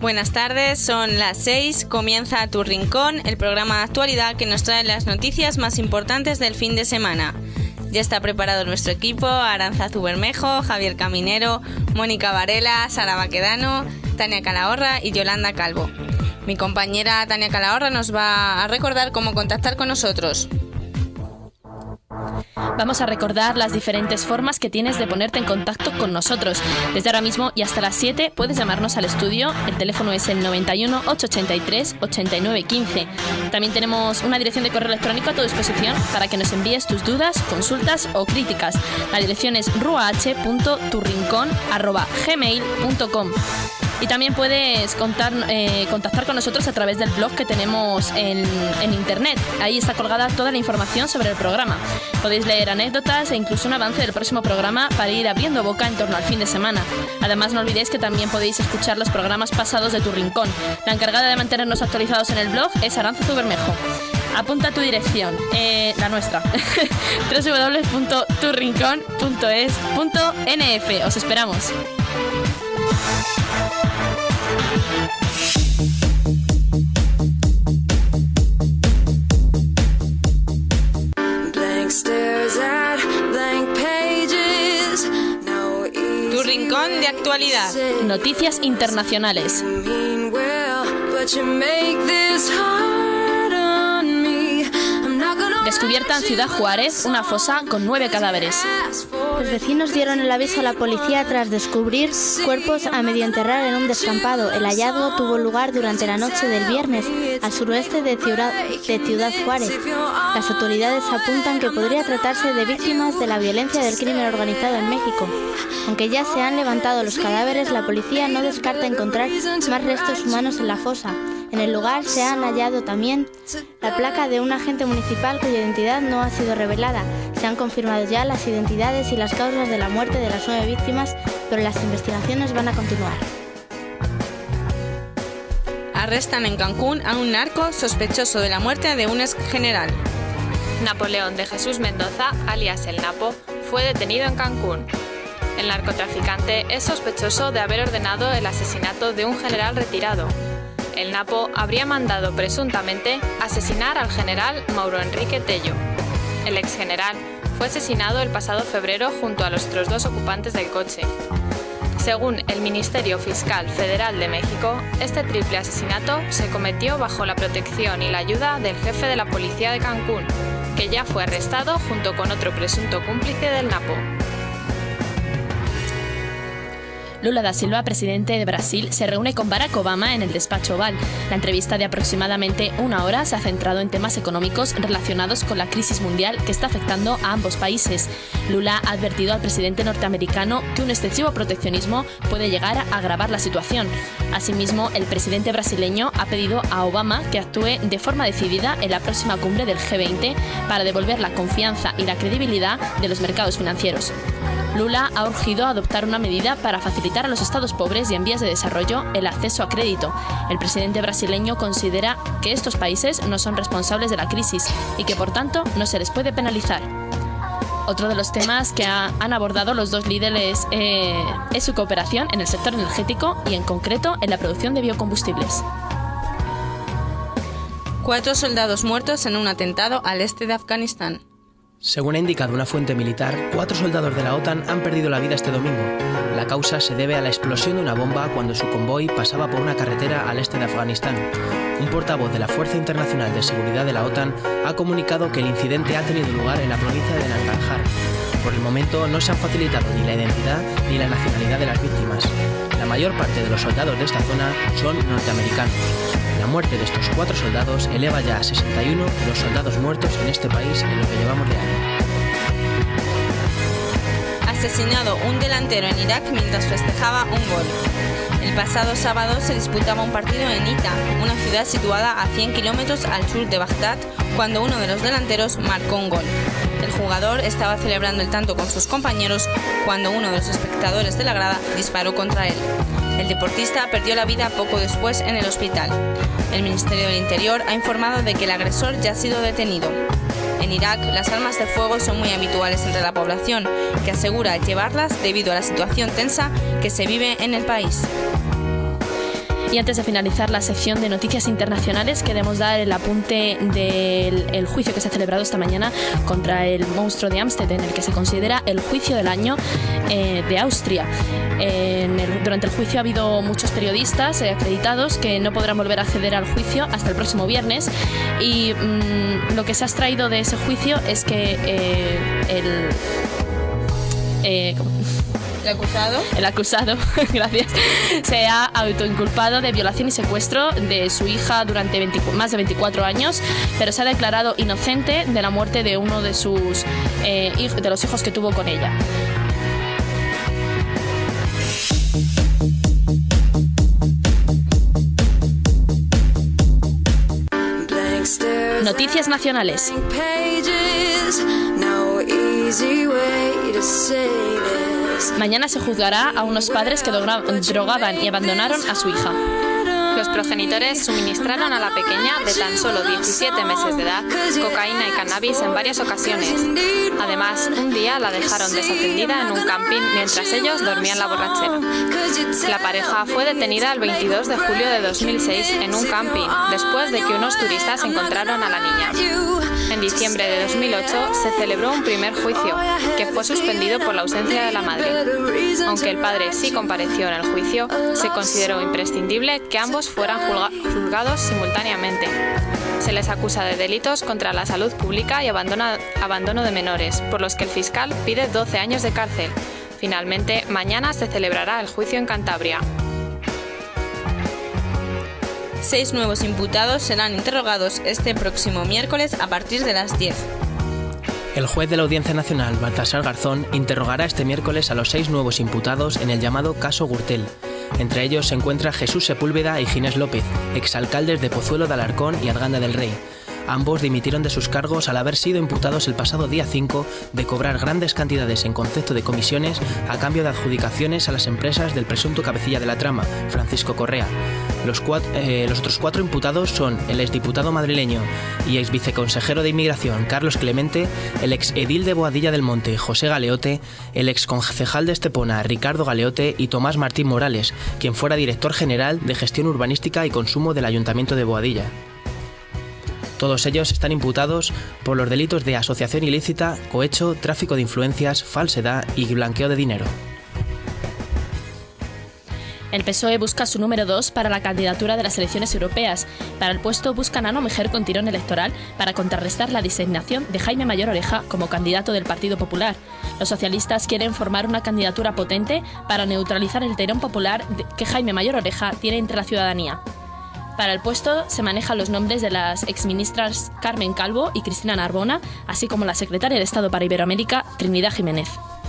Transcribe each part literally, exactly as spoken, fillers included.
Buenas tardes, son las seis, comienza Tu Rincón, el programa de actualidad que nos trae las noticias más importantes del fin de semana. Ya está preparado nuestro equipo: Arantzazu Bermejo, Javier Caminero, Mónica Varela, Sara Baquedano, Tania Calahorra y Yolanda Calvo. Mi compañera Tania Calahorra nos va a recordar cómo contactar con nosotros. Vamos a recordar las diferentes formas que tienes de ponerte en contacto con nosotros. Desde ahora mismo y hasta las siete puedes llamarnos al estudio. El teléfono es el noventa y uno, ochocientos ochenta y tres, ochenta y nueve quince. También tenemos una dirección de correo electrónico a tu disposición para que nos envíes tus dudas, consultas o críticas. La dirección es ruah punto turrincón arroba gmail punto com. Y también puedes contar, eh, contactar con nosotros a través del blog que tenemos en, en internet. Ahí está colgada toda la información sobre el programa. Podéis leer anécdotas e incluso un avance del próximo programa para ir abriendo boca en torno al fin de semana. Además, no olvidéis que también podéis escuchar los programas pasados de Tu Rincón. La encargada de mantenernos actualizados en el blog es Arantzazu Bermejo. Apunta tu dirección, eh, la nuestra, doble u doble u doble u punto tu rincón punto es punto ene efe. Os esperamos. Tu Rincón de actualidad. Noticias internacionales. Descubierta en Ciudad Juárez una fosa con nueve cadáveres. Los vecinos dieron el aviso a la policía tras descubrir cuerpos a medio enterrar en un descampado. El hallazgo tuvo lugar durante la noche del viernes al suroeste de Ciudad, de Ciudad Juárez. Las autoridades apuntan que podría tratarse de víctimas de la violencia del crimen organizado en México. Aunque ya se han levantado los cadáveres, la policía no descarta encontrar más restos humanos en la fosa. En el lugar se han hallado también la placa de un agente municipal cuya identidad no ha sido revelada. Se han confirmado ya las identidades y las causas de la muerte de las nueve víctimas, pero las investigaciones van a continuar. Arrestan en Cancún a un narco sospechoso de la muerte de un ex general. Napoleón de Jesús Mendoza, alias El Napo, fue detenido en Cancún. El narcotraficante es sospechoso de haber ordenado el asesinato de un general retirado. El Napo habría mandado presuntamente asesinar al general Mauro Enrique Tello. El exgeneral fue asesinado el pasado febrero junto a los otros dos ocupantes del coche. Según el Ministerio Fiscal Federal de México, este triple asesinato se cometió bajo la protección y la ayuda del jefe de la policía de Cancún, que ya fue arrestado junto con otro presunto cómplice del Napo. Lula da Silva, presidente de Brasil, se reúne con Barack Obama en el despacho Oval. La entrevista de aproximadamente una hora se ha centrado en temas económicos relacionados con la crisis mundial que está afectando a ambos países. Lula ha advertido al presidente norteamericano que un excesivo proteccionismo puede llegar a agravar la situación. Asimismo, el presidente brasileño ha pedido a Obama que actúe de forma decidida en la próxima cumbre del Ge veinte para devolver la confianza y la credibilidad de los mercados financieros. Lula ha urgido a adoptar una medida para facilitar a los estados pobres y en vías de desarrollo el acceso a crédito. El presidente brasileño considera que estos países no son responsables de la crisis y que por tanto no se les puede penalizar. Otro de los temas que ha, han abordado los dos líderes eh, es su cooperación en el sector energético y en concreto en la producción de biocombustibles. Cuatro soldados muertos en un atentado al este de Afganistán. Según ha indicado una fuente militar, cuatro soldados de la OTAN han perdido la vida este domingo. La causa se debe a la explosión de una bomba cuando su convoy pasaba por una carretera al este de Afganistán. Un portavoz de la Fuerza Internacional de Seguridad de la OTAN ha comunicado que el incidente ha tenido lugar en la provincia de Nangarhar. Por el momento no se han facilitado ni la identidad ni la nacionalidad de las víctimas. La mayor parte de los soldados de esta zona son norteamericanos. La muerte de estos cuatro soldados eleva ya a sesenta y uno los soldados muertos en este país en lo que llevamos de año. Asesinado un delantero en Irak mientras festejaba un gol. El pasado sábado se disputaba un partido en Ita, una ciudad situada a cien kilómetros al sur de Bagdad, cuando uno de los delanteros marcó un gol. El jugador estaba celebrando el tanto con sus compañeros cuando uno de los espectadores de la grada disparó contra él. El deportista perdió la vida poco después en el hospital. El Ministerio del Interior ha informado de que el agresor ya ha sido detenido. En Irak, las armas de fuego son muy habituales entre la población, que asegura llevarlas debido a la situación tensa que se vive en el país. Y antes de finalizar la sección de noticias internacionales, queremos dar el apunte del el juicio que se ha celebrado esta mañana contra el monstruo de Ámsterdam, en el que se considera el juicio del año eh, de Austria. En el, durante el juicio ha habido muchos periodistas eh, acreditados que no podrán volver a acceder al juicio hasta el próximo viernes, y mmm, lo que se ha extraído de ese juicio es que eh, el... Eh, ¿El acusado? El acusado, gracias, se ha autoinculpado de violación y secuestro de su hija durante veinte, más de veinticuatro años, pero se ha declarado inocente de la muerte de uno de sus eh, hijos, de los hijos que tuvo con ella. Noticias nacionales. Mañana se juzgará a unos padres que drogaban y abandonaron a su hija. Los progenitores suministraron a la pequeña, de tan solo diecisiete meses de edad, cocaína y cannabis en varias ocasiones. Además, un día la dejaron desatendida en un camping mientras ellos dormían la borrachera. La pareja fue detenida el veintidós de julio de dos mil seis en un camping, después de que unos turistas encontraron a la niña. En diciembre de dos mil ocho se celebró un primer juicio, que fue suspendido por la ausencia de la madre. Aunque el padre sí compareció en el juicio, se consideró imprescindible que ambos fueran juzgados simultáneamente. Se les acusa de delitos contra la salud pública y abandono, abandono de menores, por los que el fiscal pide doce años de cárcel. Finalmente, mañana se celebrará el juicio en Cantabria. Seis nuevos imputados serán interrogados este próximo miércoles a partir de las diez. El juez de la Audiencia Nacional, Baltasar Garzón, interrogará este miércoles a los seis nuevos imputados en el llamado caso Gürtel. Entre ellos se encuentra Jesús Sepúlveda y Ginés López, exalcaldes de Pozuelo de Alarcón y Arganda del Rey. Ambos dimitieron de sus cargos al haber sido imputados el pasado día cinco de cobrar grandes cantidades en concepto de comisiones a cambio de adjudicaciones a las empresas del presunto cabecilla de la trama, Francisco Correa. Los, cuatro, eh, los otros cuatro imputados son el exdiputado madrileño y exviceconsejero de Inmigración, Carlos Clemente, el exedil de Boadilla del Monte, José Galeote, el exconcejal de Estepona, Ricardo Galeote, y Tomás Martín Morales, quien fuera director general de Gestión Urbanística y Consumo del Ayuntamiento de Boadilla. Todos ellos están imputados por los delitos de asociación ilícita, cohecho, tráfico de influencias, falsedad y blanqueo de dinero. El P S O E busca su número dos para la candidatura de las elecciones europeas. Para el puesto buscan a una mujer con tirón electoral para contrarrestar la designación de Jaime Mayor Oreja como candidato del Partido Popular. Los socialistas quieren formar una candidatura potente para neutralizar el tirón popular que Jaime Mayor Oreja tiene entre la ciudadanía. Para el puesto se manejan los nombres de las exministras Carmen Calvo y Cristina Narbona, así como la secretaria de Estado para Iberoamérica, Trinidad Jiménez.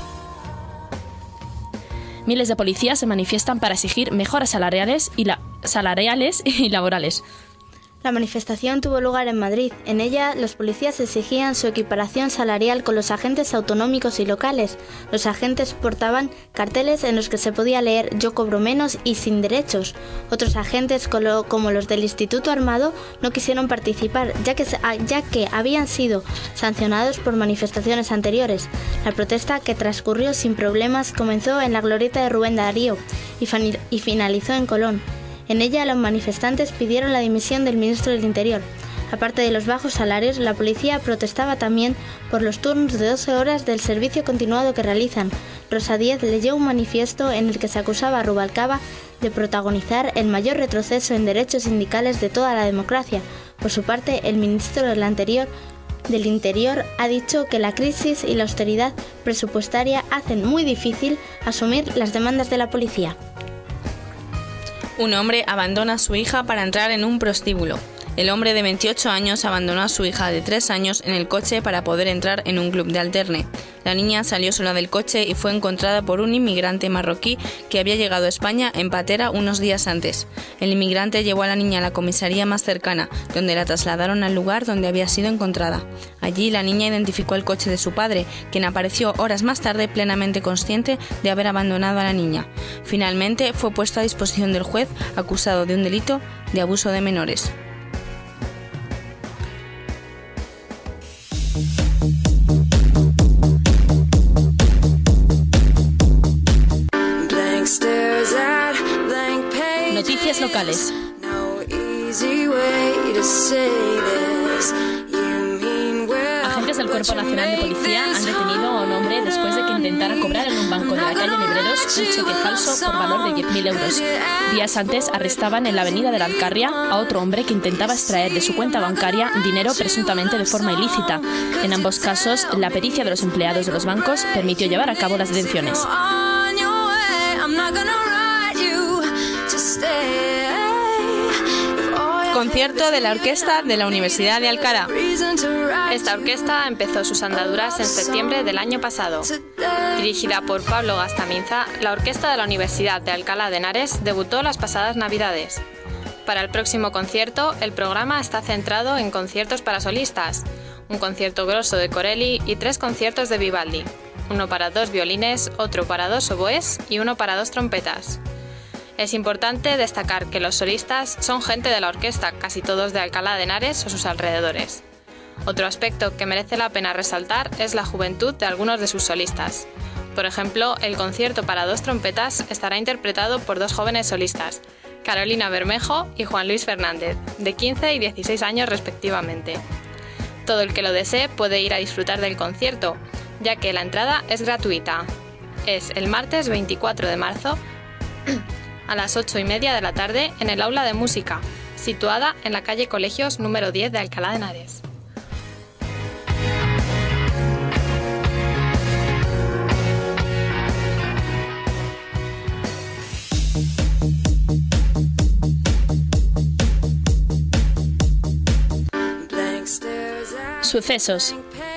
Miles de policías se manifiestan para exigir mejoras salariales y, la, salariales y laborales. La manifestación tuvo lugar en Madrid. En ella, los policías exigían su equiparación salarial con los agentes autonómicos y locales. Los agentes portaban carteles en los que se podía leer «Yo cobro menos y sin derechos». Otros agentes, como los del Instituto Armado, no quisieron participar, ya que, ya que habían sido sancionados por manifestaciones anteriores. La protesta, que transcurrió sin problemas, comenzó en la glorieta de Rubén Darío y, y finalizó en Colón. En ella, los manifestantes pidieron la dimisión del ministro del Interior. Aparte de los bajos salarios, la policía protestaba también por los turnos de doce horas del servicio continuado que realizan. Rosa Díez leyó un manifiesto en el que se acusaba a Rubalcaba de protagonizar el mayor retroceso en derechos sindicales de toda la democracia. Por su parte, el ministro del anterior del Interior ha dicho que la crisis y la austeridad presupuestaria hacen muy difícil asumir las demandas de la policía. Un hombre abandona a su hija para entrar en un prostíbulo. El hombre de veintiocho años abandonó a su hija de tres años en el coche para poder entrar en un club de alterne. La niña salió sola del coche y fue encontrada por un inmigrante marroquí que había llegado a España en patera unos días antes. El inmigrante llevó a la niña a la comisaría más cercana, donde la trasladaron al lugar donde había sido encontrada. Allí la niña identificó el coche de su padre, quien apareció horas más tarde plenamente consciente de haber abandonado a la niña. Finalmente fue puesto a disposición del juez, acusado de un delito de abuso de menores. Noticias locales. sexuales. Agentes del Cuerpo Nacional de Policía han detenido a un hombre después de que intentara cobrar en un banco de la calle Nebreros un cheque falso por valor de diez mil euros. Días antes arrestaban en la avenida de la Alcarria a otro hombre que intentaba extraer de su cuenta bancaria dinero presuntamente de forma ilícita. En ambos casos, la pericia de los empleados de los bancos permitió llevar a cabo las detenciones. Concierto de la Orquesta de la Universidad de Alcalá. Esta orquesta empezó sus andaduras en septiembre del año pasado. Dirigida por Pablo Gastaminza, la Orquesta de la Universidad de Alcalá de Henares debutó las pasadas Navidades. Para el próximo concierto, el programa está centrado en conciertos para solistas, un concierto grosso de Corelli y tres conciertos de Vivaldi, uno para dos violines, otro para dos oboes y uno para dos trompetas. Es importante destacar que los solistas son gente de la orquesta, casi todos de Alcalá de Henares o sus alrededores. Otro aspecto que merece la pena resaltar es la juventud de algunos de sus solistas. Por ejemplo, el concierto para dos trompetas estará interpretado por dos jóvenes solistas, Carolina Bermejo y Juan Luis Fernández, de quince y dieciséis años respectivamente. Todo el que lo desee puede ir a disfrutar del concierto, ya que la entrada es gratuita. Es el martes veinticuatro de marzo a las ocho y media de la tarde en el Aula de Música, situada en la calle Colegios número diez de Alcalá de Henares. Sucesos.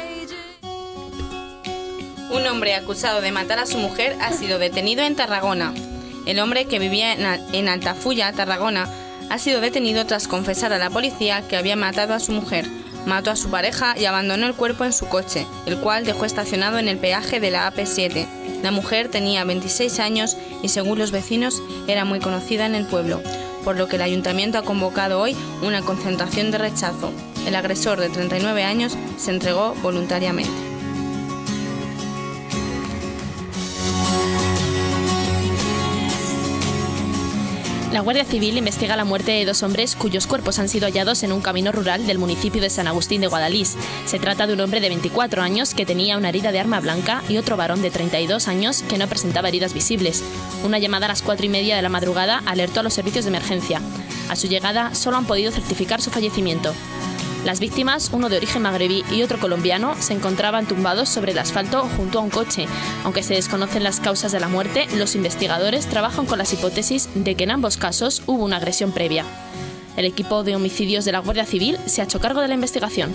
Un hombre acusado de matar a su mujer ha sido detenido en Tarragona. El hombre, que vivía en Altafulla, Tarragona, ha sido detenido tras confesar a la policía que había matado a su mujer, mató a su pareja y abandonó el cuerpo en su coche, el cual dejó estacionado en el peaje de la A P siete. La mujer tenía veintiséis años y, según los vecinos, era muy conocida en el pueblo, por lo que el ayuntamiento ha convocado hoy una concentración de rechazo. El agresor de treinta y nueve años se entregó voluntariamente. La Guardia Civil investiga la muerte de dos hombres cuyos cuerpos han sido hallados en un camino rural del municipio de San Agustín de Guadalís. Se trata de un hombre de veinticuatro años que tenía una herida de arma blanca y otro varón de treinta y dos años que no presentaba heridas visibles. Una llamada a las cuatro y media de la madrugada alertó a los servicios de emergencia. A su llegada solo han podido certificar su fallecimiento. Las víctimas, uno de origen magrebí y otro colombiano, se encontraban tumbados sobre el asfalto junto a un coche. Aunque se desconocen las causas de la muerte, los investigadores trabajan con las hipótesis de que en ambos casos hubo una agresión previa. El equipo de homicidios de la Guardia Civil se ha hecho cargo de la investigación.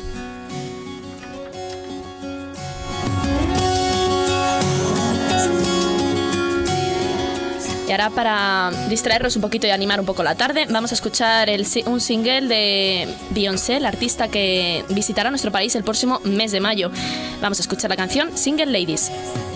Y ahora, para distraernos un poquito y animar un poco la tarde, vamos a escuchar el, un single de Beyoncé, la artista que visitará nuestro país el próximo mes de mayo. Vamos a escuchar la canción Single Ladies.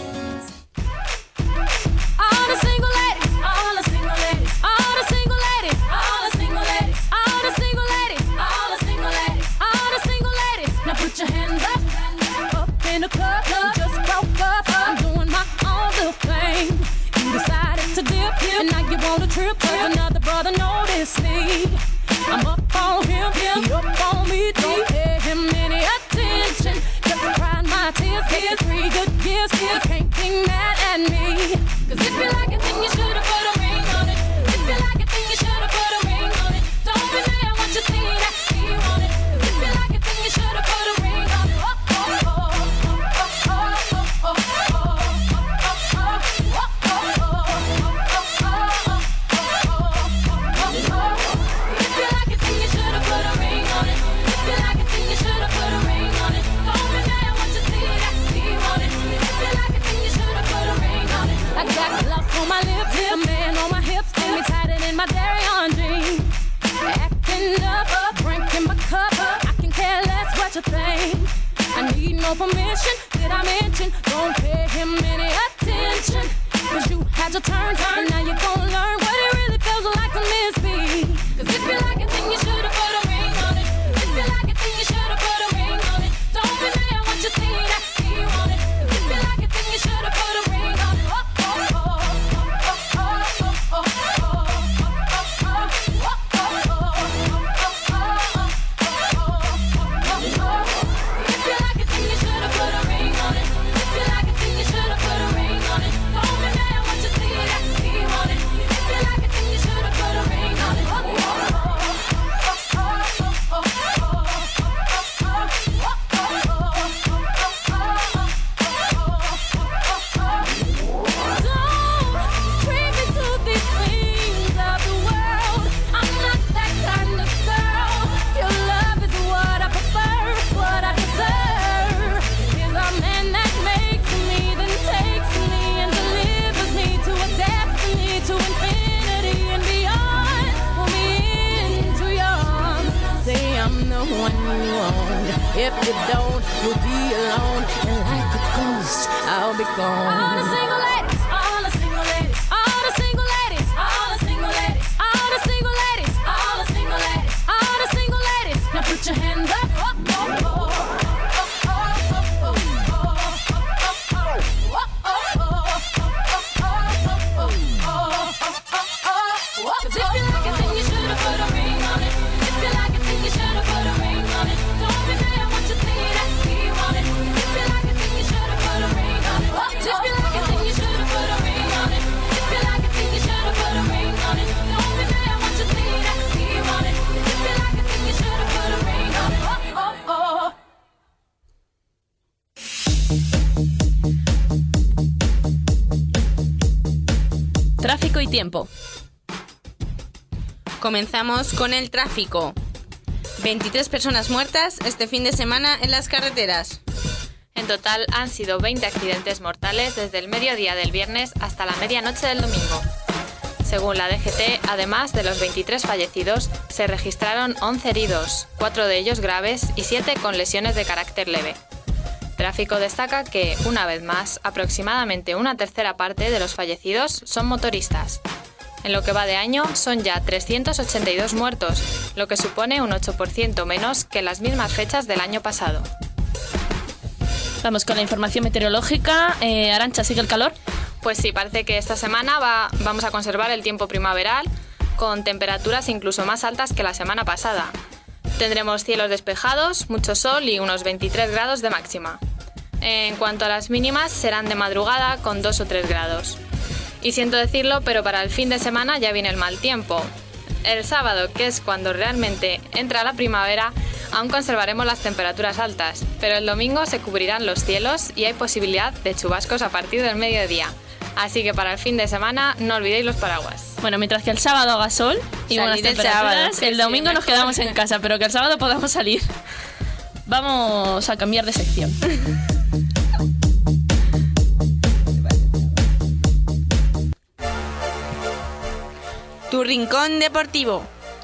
And now you want a trip, cause another brother noticed me. I'm up on him, he up on me, don't pay him any attention. Just crying my tears, tears, three good years, you can't be mad at me. Cause if you like it, then you should've put a ring on it. If you like it, then you should've put a ring on it. Don't be mad what you see that he want it. If you like it, then you should've put a ring on it. Oh, oh, oh, oh, oh, oh, oh, oh, oh. My lips, a man on my hips, and me tighter than my dairy on jeans. Acting up, up, drinking my cup up. I can care less what you think. I need no permission, did I mention? Don't pay him any attention. Cause you had your turn, and now you're gonna learn what it really feels like to miss me. Cause if you like it, then you should've put a ring on it. If you like it, then you should've put a ring on it. Don't be mad what you see that he want it. Cause if you like it, then you should've put a ring on it. Oh, oh, oh. If you don't, you'll be alone, and like a ghost, I'll be gone. All the single ladies, all the single ladies, all the single ladies, all the single ladies, all the single ladies, all the single ladies, all the single ladies. Now put your hands up, up, up, up. Tráfico y tiempo. Comenzamos con el tráfico. veintitrés personas muertas este fin de semana en las carreteras. En total han sido veinte accidentes mortales desde el mediodía del viernes hasta la medianoche del domingo. Según la D G T, además de los veintitrés fallecidos, se registraron once heridos, cuatro de ellos graves y siete con lesiones de carácter leve. Tráfico destaca que, una vez más, aproximadamente una tercera parte de los fallecidos son motoristas. En lo que va de año, son ya trescientos ochenta y dos muertos, lo que supone un ocho por ciento menos que las mismas fechas del año pasado. Vamos con la información meteorológica. Eh, Arantxa, ¿sigue el calor? Pues sí, parece que esta semana va, vamos a conservar el tiempo primaveral, con temperaturas incluso más altas que la semana pasada. Tendremos cielos despejados, mucho sol y unos veintitrés grados de máxima. En cuanto a las mínimas, serán de madrugada con dos o tres grados. Y siento decirlo, pero para el fin de semana ya viene el mal tiempo. El sábado, que es cuando realmente entra la primavera, aún conservaremos las temperaturas altas, pero el domingo se cubrirán los cielos y hay posibilidad de chubascos a partir del mediodía. Así que para el fin de semana no olvidéis los paraguas. Bueno, mientras que el sábado haga sol y Salir buenas el temperaturas, sábado, el sí, domingo sí, nos mejor. quedamos en casa, pero que el sábado podamos salir. Vamos a cambiar de sección. Tu rincón deportivo.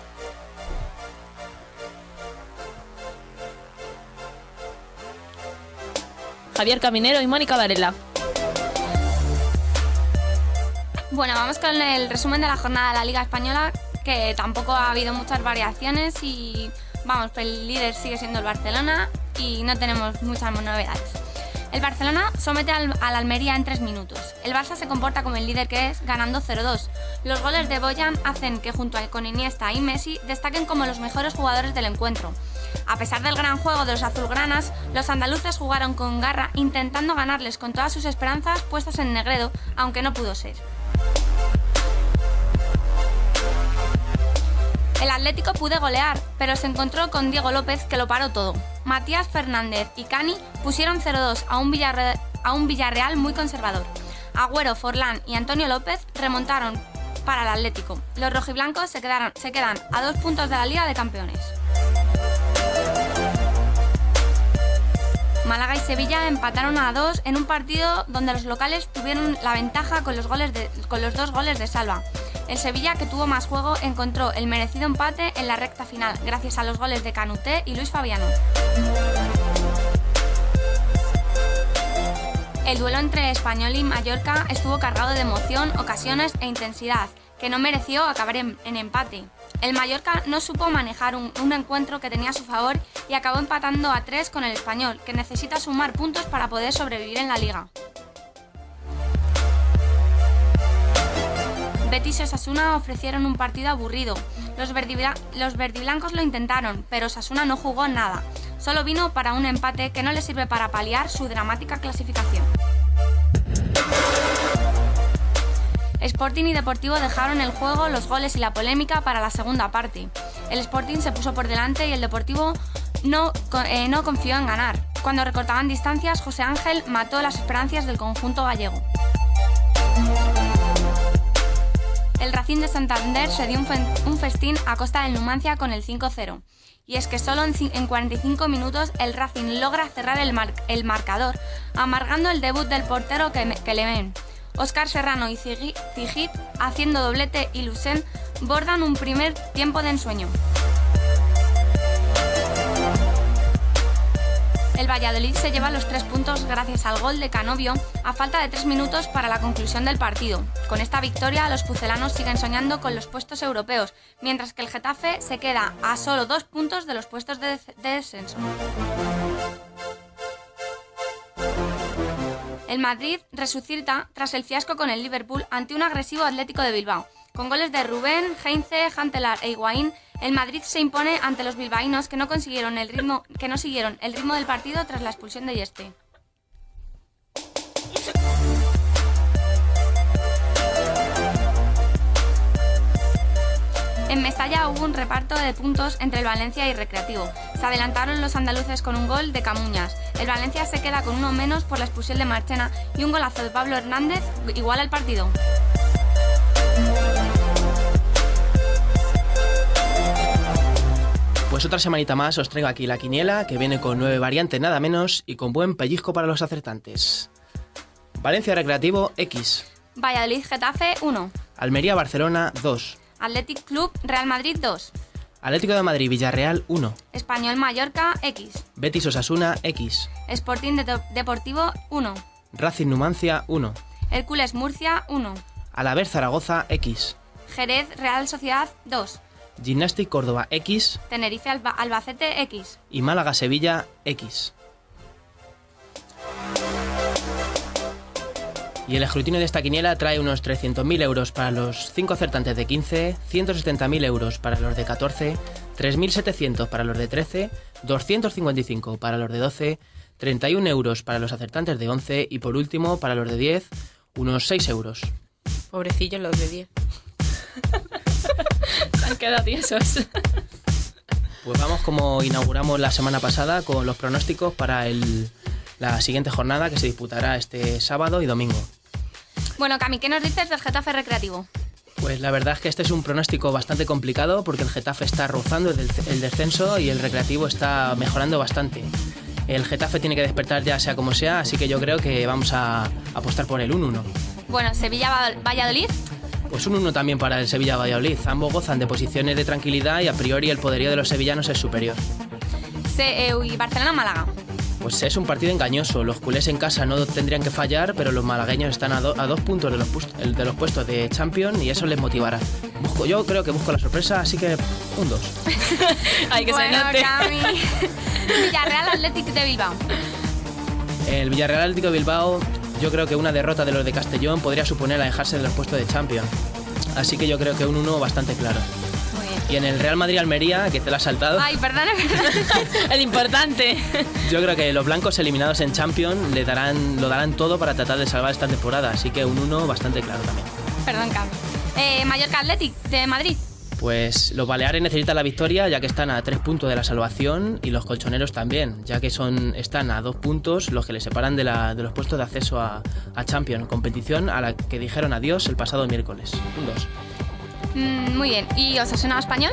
Javier Caminero y Mónica Varela. Bueno, vamos con el resumen de la jornada de la Liga Española, que tampoco ha habido muchas variaciones y vamos, pues el líder sigue siendo el Barcelona y no tenemos muchas novedades. El Barcelona somete al, al Almería en tres minutos. El Barça se comporta como el líder que es, ganando cero dos. Los goles de Bojan hacen que junto a, con Iniesta y Messi destaquen como los mejores jugadores del encuentro. A pesar del gran juego de los azulgranas, los andaluces jugaron con garra intentando ganarles con todas sus esperanzas puestas en Negredo, aunque no pudo ser. El Atlético pudo golear, pero se encontró con Diego López que lo paró todo. Matías Fernández y Cani pusieron cero dos a un Villarreal, a un Villarreal muy conservador. Agüero, Forlán y Antonio López remontaron para el Atlético. Los rojiblancos se, quedaron, se quedan a dos puntos de la Liga de Campeones. Málaga y Sevilla empataron a dos en un partido donde los locales tuvieron la ventaja con los, goles de, con los dos goles de Salva. El Sevilla, que tuvo más juego, encontró el merecido empate en la recta final, gracias a los goles de Canuté y Luis Fabiano. El duelo entre Español y Mallorca estuvo cargado de emoción, ocasiones e intensidad, que no mereció acabar en, en empate. El Mallorca no supo manejar un, un encuentro que tenía a su favor y acabó empatando a tres con el Español, que necesita sumar puntos para poder sobrevivir en la Liga. Betis y Osasuna ofrecieron un partido aburrido. Los, verdibla- los verdiblancos lo intentaron, pero Osasuna no jugó nada. Solo vino para un empate que no le sirve para paliar su dramática clasificación. Sporting y Deportivo dejaron el juego, los goles y la polémica para la segunda parte. El Sporting se puso por delante y el Deportivo no, eh, no confió en ganar. Cuando recortaban distancias, José Ángel mató las esperanzas del conjunto gallego. El Racing de Santander se dio un, fe- un festín a costa del Numancia con el cinco cero. Y es que solo en, en cuarenta y cinco minutos el Racing logra cerrar el, mar- el marcador, amargando el debut del portero que, me- que le ven. Óscar Serrano y Cigit, haciendo doblete y Lucén, bordan un primer tiempo de ensueño. Valladolid se lleva los tres puntos gracias al gol de Canovio a falta de tres minutos para la conclusión del partido. Con esta victoria, los pucelanos siguen soñando con los puestos europeos, mientras que el Getafe se queda a solo dos puntos de los puestos de, de descenso. El Madrid resucita tras el fiasco con el Liverpool ante un agresivo Atlético de Bilbao. Con goles de Rubén, Heinze, Huntelaar e Higuaín, el Madrid se impone ante los bilbaínos que no consiguieron el ritmo, que no siguieron el ritmo del partido tras la expulsión de Yeste. En Mestalla hubo un reparto de puntos entre el Valencia y el Recreativo. Se adelantaron los andaluces con un gol de Camuñas. El Valencia se queda con uno menos por la expulsión de Marchena y un golazo de Pablo Hernández iguala el partido. Pues otra semanita más os traigo aquí la quiniela, que viene con nueve variantes nada menos y con buen pellizco para los acertantes. Valencia Recreativo, X. Valladolid Getafe, uno. Almería Barcelona, dos. Athletic Club Real Madrid, dos. Atlético de Madrid Villarreal, uno. Español Mallorca, X. Betis Osasuna, X. Sporting de Deportivo, uno. Racing Numancia, uno. Hércules Murcia, uno. Alavés Zaragoza, X. Jerez Real Sociedad, dos. Gimnástic Córdoba, X. Tenerife Alba Albacete, X. Y Málaga Sevilla, X. Y el escrutinio de esta quiniela trae unos trescientos mil euros para los cinco acertantes de quince, ciento setenta mil euros para los de catorce, tres mil setecientos para los de trece, doscientos cincuenta y cinco para los de doce, treinta y uno euros para los acertantes de once y por último para los de diez, unos seis euros. Pobrecillos los de diez. Se han quedado tiesos. Pues vamos como inauguramos la semana pasada con los pronósticos para el... la siguiente jornada que se disputará este sábado y domingo. Bueno, Cami, ¿qué nos dices del Getafe Recreativo? Pues la verdad es que este es un pronóstico bastante complicado porque el Getafe está rozando el, el descenso y el Recreativo está mejorando bastante. El Getafe tiene que despertar ya sea como sea, así que yo creo que vamos a apostar por el uno uno. Bueno, Sevilla-Valladolid. Pues un uno también para el Sevilla-Valladolid. Ambos gozan de posiciones de tranquilidad y a priori el poderío de los sevillanos es superior. Se, eh, y Barcelona-Málaga. Pues es un partido engañoso. Los culés en casa no tendrían que fallar, pero los malagueños están a, do, a dos puntos de los, de los puestos de Champions y eso les motivará. Busco, yo creo que busco la sorpresa, así que un dos. Hay que bueno, se note. Cami. Villarreal Athletic de Bilbao. El Villarreal Atlético de Bilbao, yo creo que una derrota de los de Castellón podría suponer alejarse de los puestos de Champions. Así que yo creo que un uno bastante claro. Y en el Real Madrid-Almería, que te lo has saltado. Ay, perdón, perdón. El importante. Yo creo que los blancos eliminados en Champions le darán, lo darán todo para tratar de salvar esta temporada. Así que un uno bastante claro también. Perdón, Cami. Eh, Mallorca Athletic de Madrid. Pues los baleares necesitan la victoria ya que están a tres puntos de la salvación y los colchoneros también, ya que son están a dos puntos los que les separan de, la, de los puestos de acceso a, a Champions, competición a la que dijeron adiós el pasado miércoles. Un dos. Mm, muy bien. ¿Y Osasuna Español?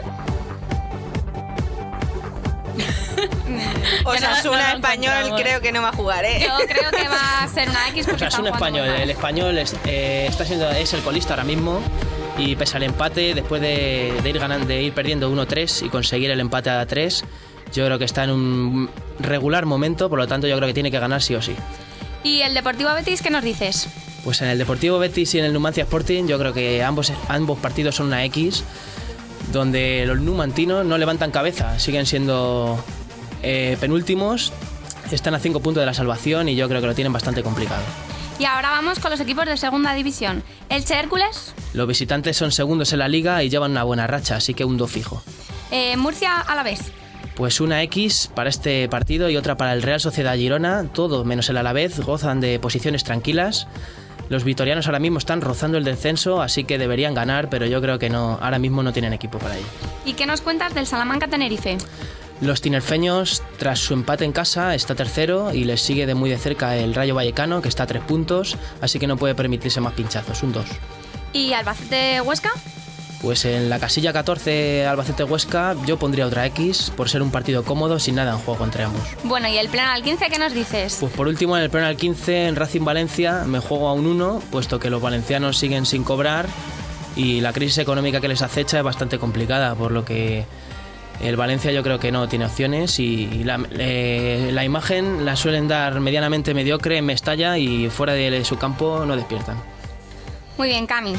Osasuna Español creo que no va a jugar, ¿eh? Yo creo que va a ser una X porque Osasuna están jugando Español, muy mal. el español es, eh, está siendo, es el colista ahora mismo y pese al empate, después de, de ir ganando, de ir perdiendo uno tres y conseguir el empate a tres, yo creo que está en un regular momento, por lo tanto yo creo que tiene que ganar sí o sí. ¿Y el Deportivo Betis qué nos dices? Pues en el Deportivo Betis y en el Numancia Sporting yo creo que ambos, ambos partidos son una X, donde los numantinos no levantan cabeza, siguen siendo eh, penúltimos, están a cinco puntos de la salvación y yo creo que lo tienen bastante complicado. Y ahora vamos con los equipos de segunda división. Elche Hércules. Los visitantes son segundos en la liga y llevan una buena racha, así que un dos fijo. Eh, Murcia Alavés. Pues una X para este partido y otra para el Real Sociedad Girona, todo menos el Alavés gozan de posiciones tranquilas. Los vitorianos ahora mismo están rozando el descenso, así que deberían ganar, pero yo creo que no, ahora mismo no tienen equipo para ello. ¿Y qué nos cuentas del Salamanca Tenerife? Los tinerfeños, tras su empate en casa, está tercero y les sigue de muy de cerca el Rayo Vallecano, que está a tres puntos, así que no puede permitirse más pinchazos, un dos. ¿Y Albacete Huesca? Pues en la casilla catorce Albacete-Huesca yo pondría otra X por ser un partido cómodo sin nada en juego entre ambos. Bueno, ¿y el pleno al quince qué nos dices? Pues por último en el pleno al quince en Racing Valencia me juego a un uno, puesto que los valencianos siguen sin cobrar y la crisis económica que les acecha es bastante complicada, por lo que El Valencia yo creo que no tiene opciones y la, eh, la imagen la suelen dar medianamente mediocre en Mestalla y fuera de su campo no despiertan. Muy bien, Cami.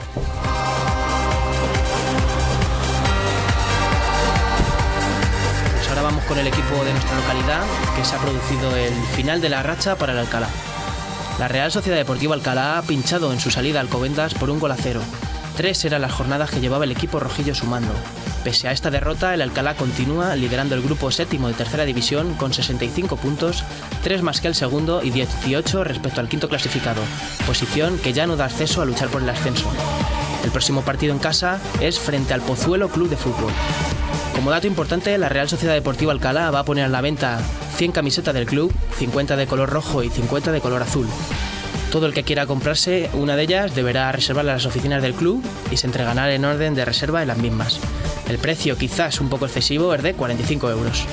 Pues ahora vamos con el equipo de nuestra localidad, que se ha producido el final de la racha para el Alcalá. La Real Sociedad Deportiva Alcalá ha pinchado en su salida a Alcobendas por un gol a cero. Tres eran las jornadas que llevaba el equipo rojillo sumando. Pese a esta derrota, el Alcalá continúa liderando el grupo séptimo de tercera división con sesenta y cinco puntos, tres más que el segundo y dieciocho respecto al quinto clasificado, posición que ya no da acceso a luchar por el ascenso. El próximo partido en casa es frente al Pozuelo Club de Fútbol. Como dato importante, la Real Sociedad Deportiva Alcalá va a poner a la venta cien camisetas del club, cincuenta de color rojo y cincuenta de color azul. Todo el que quiera comprarse una de ellas deberá reservarla en las oficinas del club y se entregará en orden de reserva en las mismas. El precio, quizás un poco excesivo, es de cuarenta y cinco euros.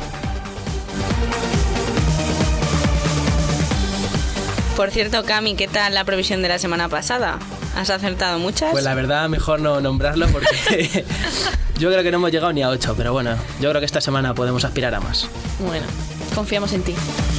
Por cierto, Cami, ¿qué tal la previsión de la semana pasada? ¿Has acertado muchas? Pues la verdad, mejor no nombrarlo porque yo creo que no hemos llegado ni a ocho, pero bueno, yo creo que esta semana podemos aspirar a más. Bueno, confiamos en ti.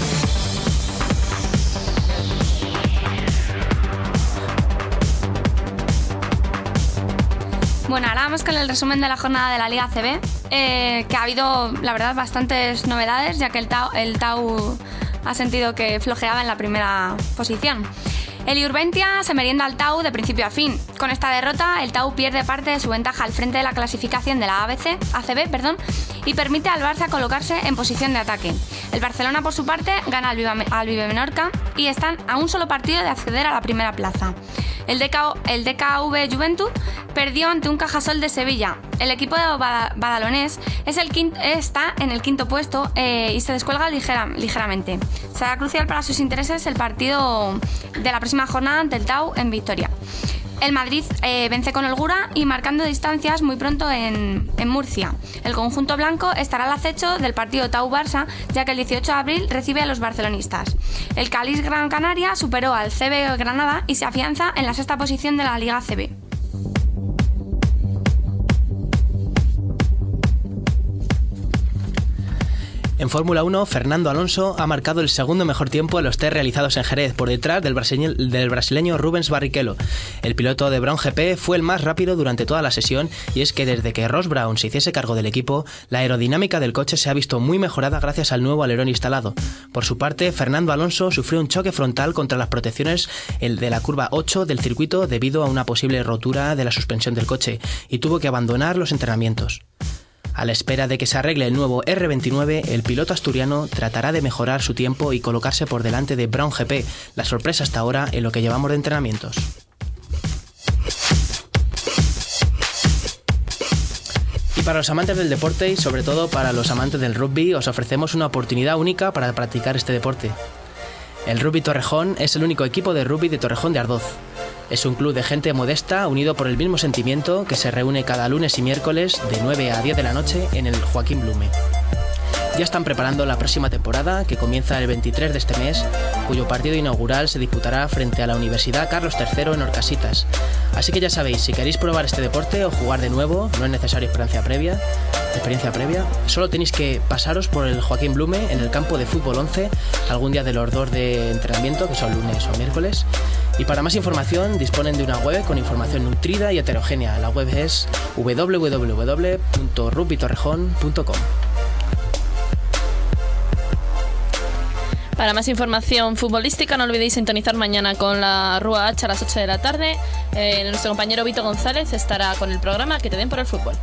Bueno, ahora vamos con el resumen de la jornada de la Liga A C B, eh, que ha habido, la verdad, bastantes novedades, ya que el Tau, el Tau ha sentido que flojeaba en la primera posición. El Iurbentia se merienda al Tau de principio a fin. Con esta derrota, el Tau pierde parte de su ventaja al frente de la clasificación de la A B C, A C B perdón, y permite al Barça colocarse en posición de ataque. El Barcelona, por su parte, gana al, Viva, al Vive Menorca y están a un solo partido de acceder a la primera plaza. El, D K, el D K V Juventud perdió ante un Cajasol de Sevilla. El equipo de Badalonés es el quinto, está en el quinto puesto eh, y se descuelga ligera, ligeramente. Será crucial para sus intereses el partido de la próxima jornada ante el Tau en Vitoria. El Madrid eh, vence con holgura y marcando distancias muy pronto en, en Murcia. El conjunto blanco estará al acecho del partido Tau-Barça, ya que el dieciocho de abril recibe a los barcelonistas. El Cáliz Gran Canaria superó al C B Granada y se afianza en la sexta posición de la Liga A C B. En Fórmula uno, Fernando Alonso ha marcado el segundo mejor tiempo en los test realizados en Jerez, por detrás del brasileño, del brasileño Rubens Barrichello. El piloto de Brown G P fue el más rápido durante toda la sesión, y es que desde que Ross Brown se hiciese cargo del equipo, la aerodinámica del coche se ha visto muy mejorada gracias al nuevo alerón instalado. Por su parte, Fernando Alonso sufrió un choque frontal contra las protecciones el de la curva ocho del circuito debido a una posible rotura de la suspensión del coche, y tuvo que abandonar los entrenamientos. A la espera de que se arregle el nuevo R veintinueve, el piloto asturiano tratará de mejorar su tiempo y colocarse por delante de Brown G P, la sorpresa hasta ahora en lo que llevamos de entrenamientos. Y para los amantes del deporte y sobre todo para los amantes del rugby, os ofrecemos una oportunidad única para practicar este deporte. El Rugby Torrejón es el único equipo de rugby de Torrejón de Ardoz. Es un club de gente modesta unido por el mismo sentimiento que se reúne cada lunes y miércoles de nueve a diez de la noche en el Joaquín Blume. Ya están preparando la próxima temporada, que comienza el veintitrés de este mes, cuyo partido inaugural se disputará frente a la Universidad Carlos tercero en Orcasitas. Así que ya sabéis, si queréis probar este deporte o jugar de nuevo, no es necesario experiencia previa, experiencia previa, solo tenéis que pasaros por el Joaquín Blume en el campo de fútbol once, algún día de los dos de entrenamiento, que son lunes o miércoles. Y para más información disponen de una web con información nutrida y heterogénea. La web es doble u doble u doble u punto rugby torrejón punto com. Para más información futbolística no olvidéis sintonizar mañana con la Rúa H a las ocho de la tarde. Eh, nuestro compañero Vito González estará con el programa Que te den por el fútbol.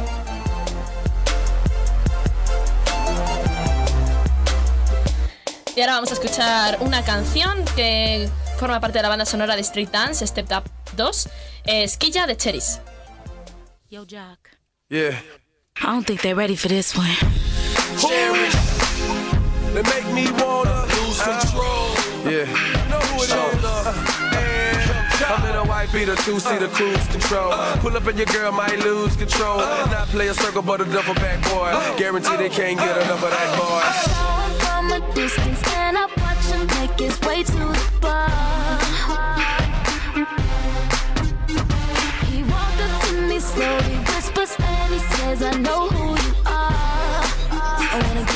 Y ahora vamos a escuchar una canción que forma parte de la banda sonora de Street Dance, Stepped Up dos, Esquilla de Cherries. Yo, Jock. Yeah. I don't think they're ready for this one. Cherries. They make me wanna lose control. Yeah. You know who it is. Uh, I'm in a white beater, two-seater cruise control. Pull up and your girl might lose control. And not play a circle but a double back boy. Guarantee they can't get enough of that boy. I saw him from a distance and I watched him make his way to the bar. He walked up to me slowly, whispers and he says, I know who you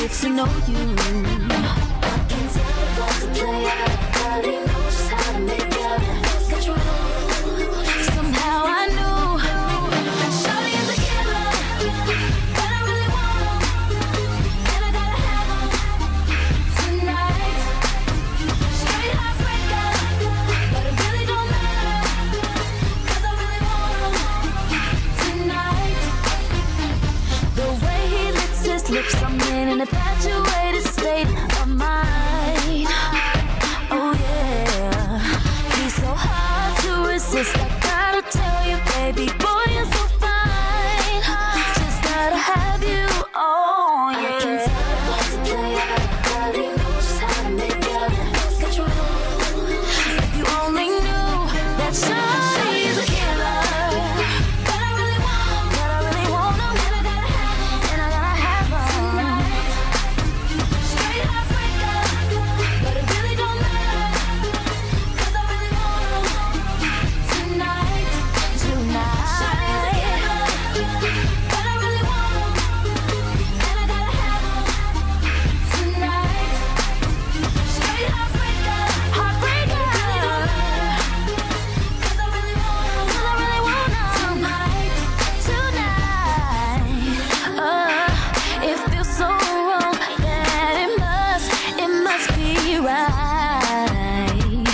get to know you. I can tell it was a player, but he knows just how to make it. Lose control. Somehow I knew Shawty is a killer, but I really want him, and I gotta have him tonight. Straight heartbreaker, but it really don't matter, 'cause I really want him tonight. The way he licks his lips, I'm in an infatuated state of mind. Oh yeah, he's so hard to resist. I gotta tell you, baby boy, you're so fine. Just gotta have you, oh yeah. I can tell it was a player, but he knows just how to make it. Lose control. If you only knew that Shawty is a killer, but I really want, but I really want him, and I gotta have him, and I gotta have him tonight. Straight heartbreaker, but it really don't matter, 'cause I really want him tonight, tonight. Shawty is a killer, but I really want him, and I gotta have him tonight. Straight heartbreaker, heartbreaker, it really don't matter, 'cause I really want him, 'cause I really want him tonight, tonight. Uh, it feels so wrong that it must, it must be right.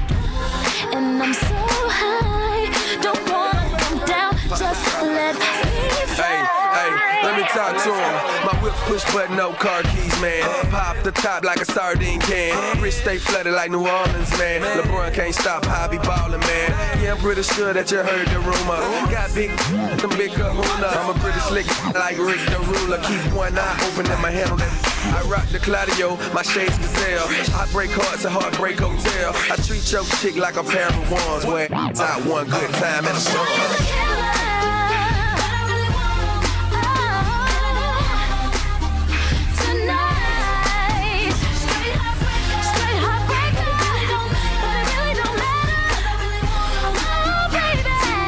And I'm so high, don't wanna come down, just let me fly. Hey, hey, let me talk to him. My whip push button, no car keys, man. Pop the top like a sardine can. Wrist stay flooded like New Orleans, man. LeBron can't stop how I be ballin', man. Yeah, I'm pretty sure that you heard the rumor. Got big, them big kahuna. I'm a pretty slick like Rick the Ruler. Keep one eye open in my handle. I rock the Claudio, my shades gazelle. I break hearts at Heartbreak Hotel. I treat your chick like a pair of wands. Where it's out one good time at a bar. Tonight, straight heartbreaker, straight heartbreaker, but it really don't matter. Oh baby,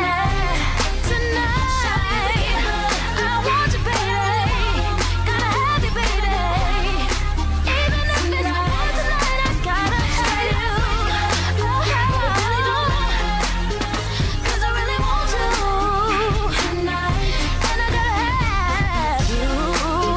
tonight, I want you, baby, gotta have you, baby. Even if it's not tonight, I gotta have you. Oh, it really don't matter, 'cause I really want you tonight, and I gotta have you.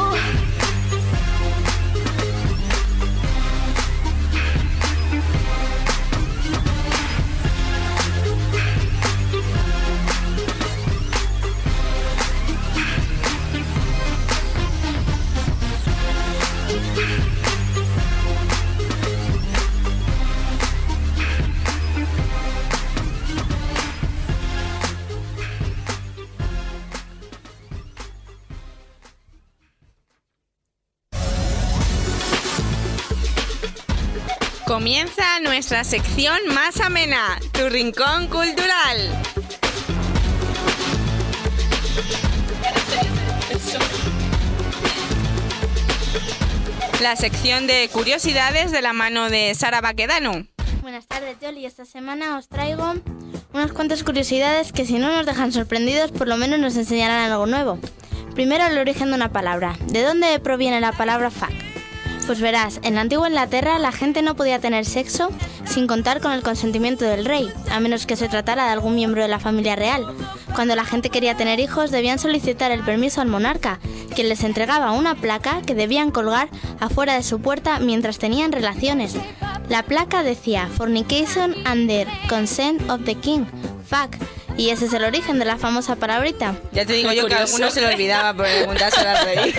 Comienza nuestra sección más amena, tu rincón cultural. La sección de curiosidades de la mano de Sara Baquedano. Buenas tardes, Yoli. Esta semana os traigo unas cuantas curiosidades que, si no nos dejan sorprendidos, por lo menos nos enseñarán algo nuevo. Primero, el origen de una palabra. ¿De dónde proviene la palabra fuck? Pues verás, en la antigua Inglaterra la gente no podía tener sexo sin contar con el consentimiento del rey, a menos que se tratara de algún miembro de la familia real. Cuando la gente quería tener hijos, debían solicitar el permiso al monarca, quien les entregaba una placa que debían colgar afuera de su puerta mientras tenían relaciones. La placa decía "Fornication under consent of the king", fuck, y ese es el origen de la famosa palabrita. Ya te digo yo que a alguno se lo olvidaba por preguntárselo al rey.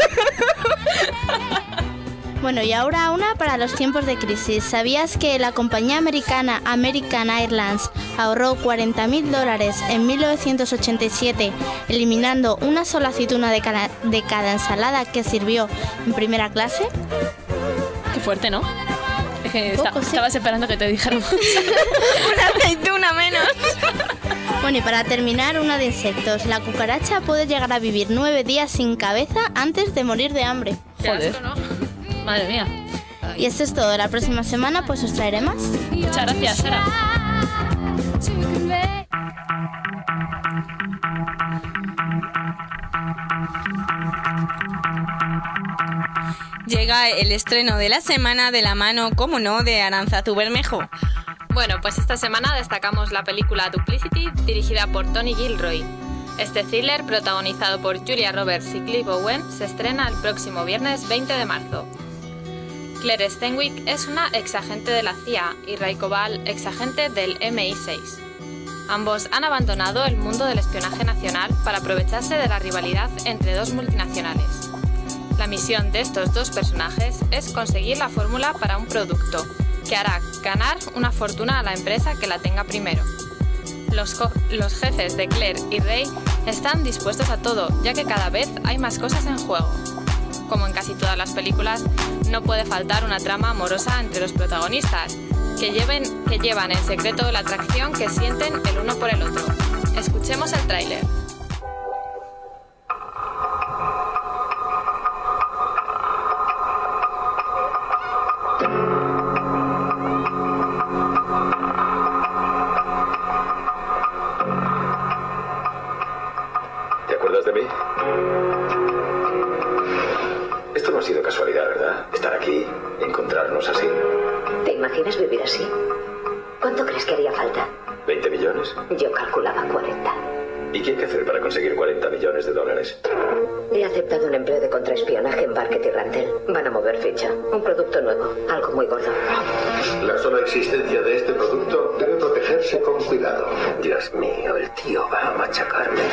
Bueno, y ahora una para los tiempos de crisis. ¿Sabías que la compañía americana American Airlines ahorró cuarenta mil dólares en mil novecientos ochenta y siete, eliminando una sola aceituna de cada, de cada ensalada que sirvió en primera clase? Qué fuerte, ¿no? Es que Poco, está, sí. estabas esperando que te dijéramos. Una aceituna menos. Bueno, y para terminar, una de insectos. La cucaracha puede llegar a vivir nueve días sin cabeza antes de morir de hambre. Joder. Madre mía. Y esto es todo. La próxima semana pues os traeré más. Muchas gracias, Sara. llega el estreno de la semana de la mano, como no, de Arantzazu Bermejo. Bueno, pues esta semana destacamos la película Duplicity, dirigida por Tony Gilroy. Este thriller, protagonizado por Julia Roberts y Clive Owen, se estrena el próximo viernes veinte de marzo. Claire Stenwick es una exagente de la C I A y Ray Koval, exagente del M I seis. Ambos han abandonado el mundo del espionaje nacional para aprovecharse de la rivalidad entre dos multinacionales. La misión de estos dos personajes es conseguir la fórmula para un producto que hará ganar una fortuna a la empresa que la tenga primero. Los, los jefes de Claire y Ray están dispuestos a todo, ya que cada vez hay más cosas en juego. Como en casi todas las películas, no puede faltar una trama amorosa entre los protagonistas, que, lleven, que llevan en secreto la atracción que sienten el uno por el otro. Escuchemos el tráiler. ¿Te acuerdas de mí? Esto no ha sido casualidad, ¿verdad? Estar aquí, encontrarnos así. ¿Te imaginas vivir así? ¿Cuánto crees que haría falta? ¿veinte millones? Yo calculaba cuarenta. ¿Y qué hay que hacer para conseguir cuarenta millones de dólares? He aceptado un empleo de contraespionaje en Barket y Rantel. Van a mover ficha. Un producto nuevo, algo muy gordo. La sola existencia de este producto debe protegerse con cuidado. Dios mío, el tío va a machacarme.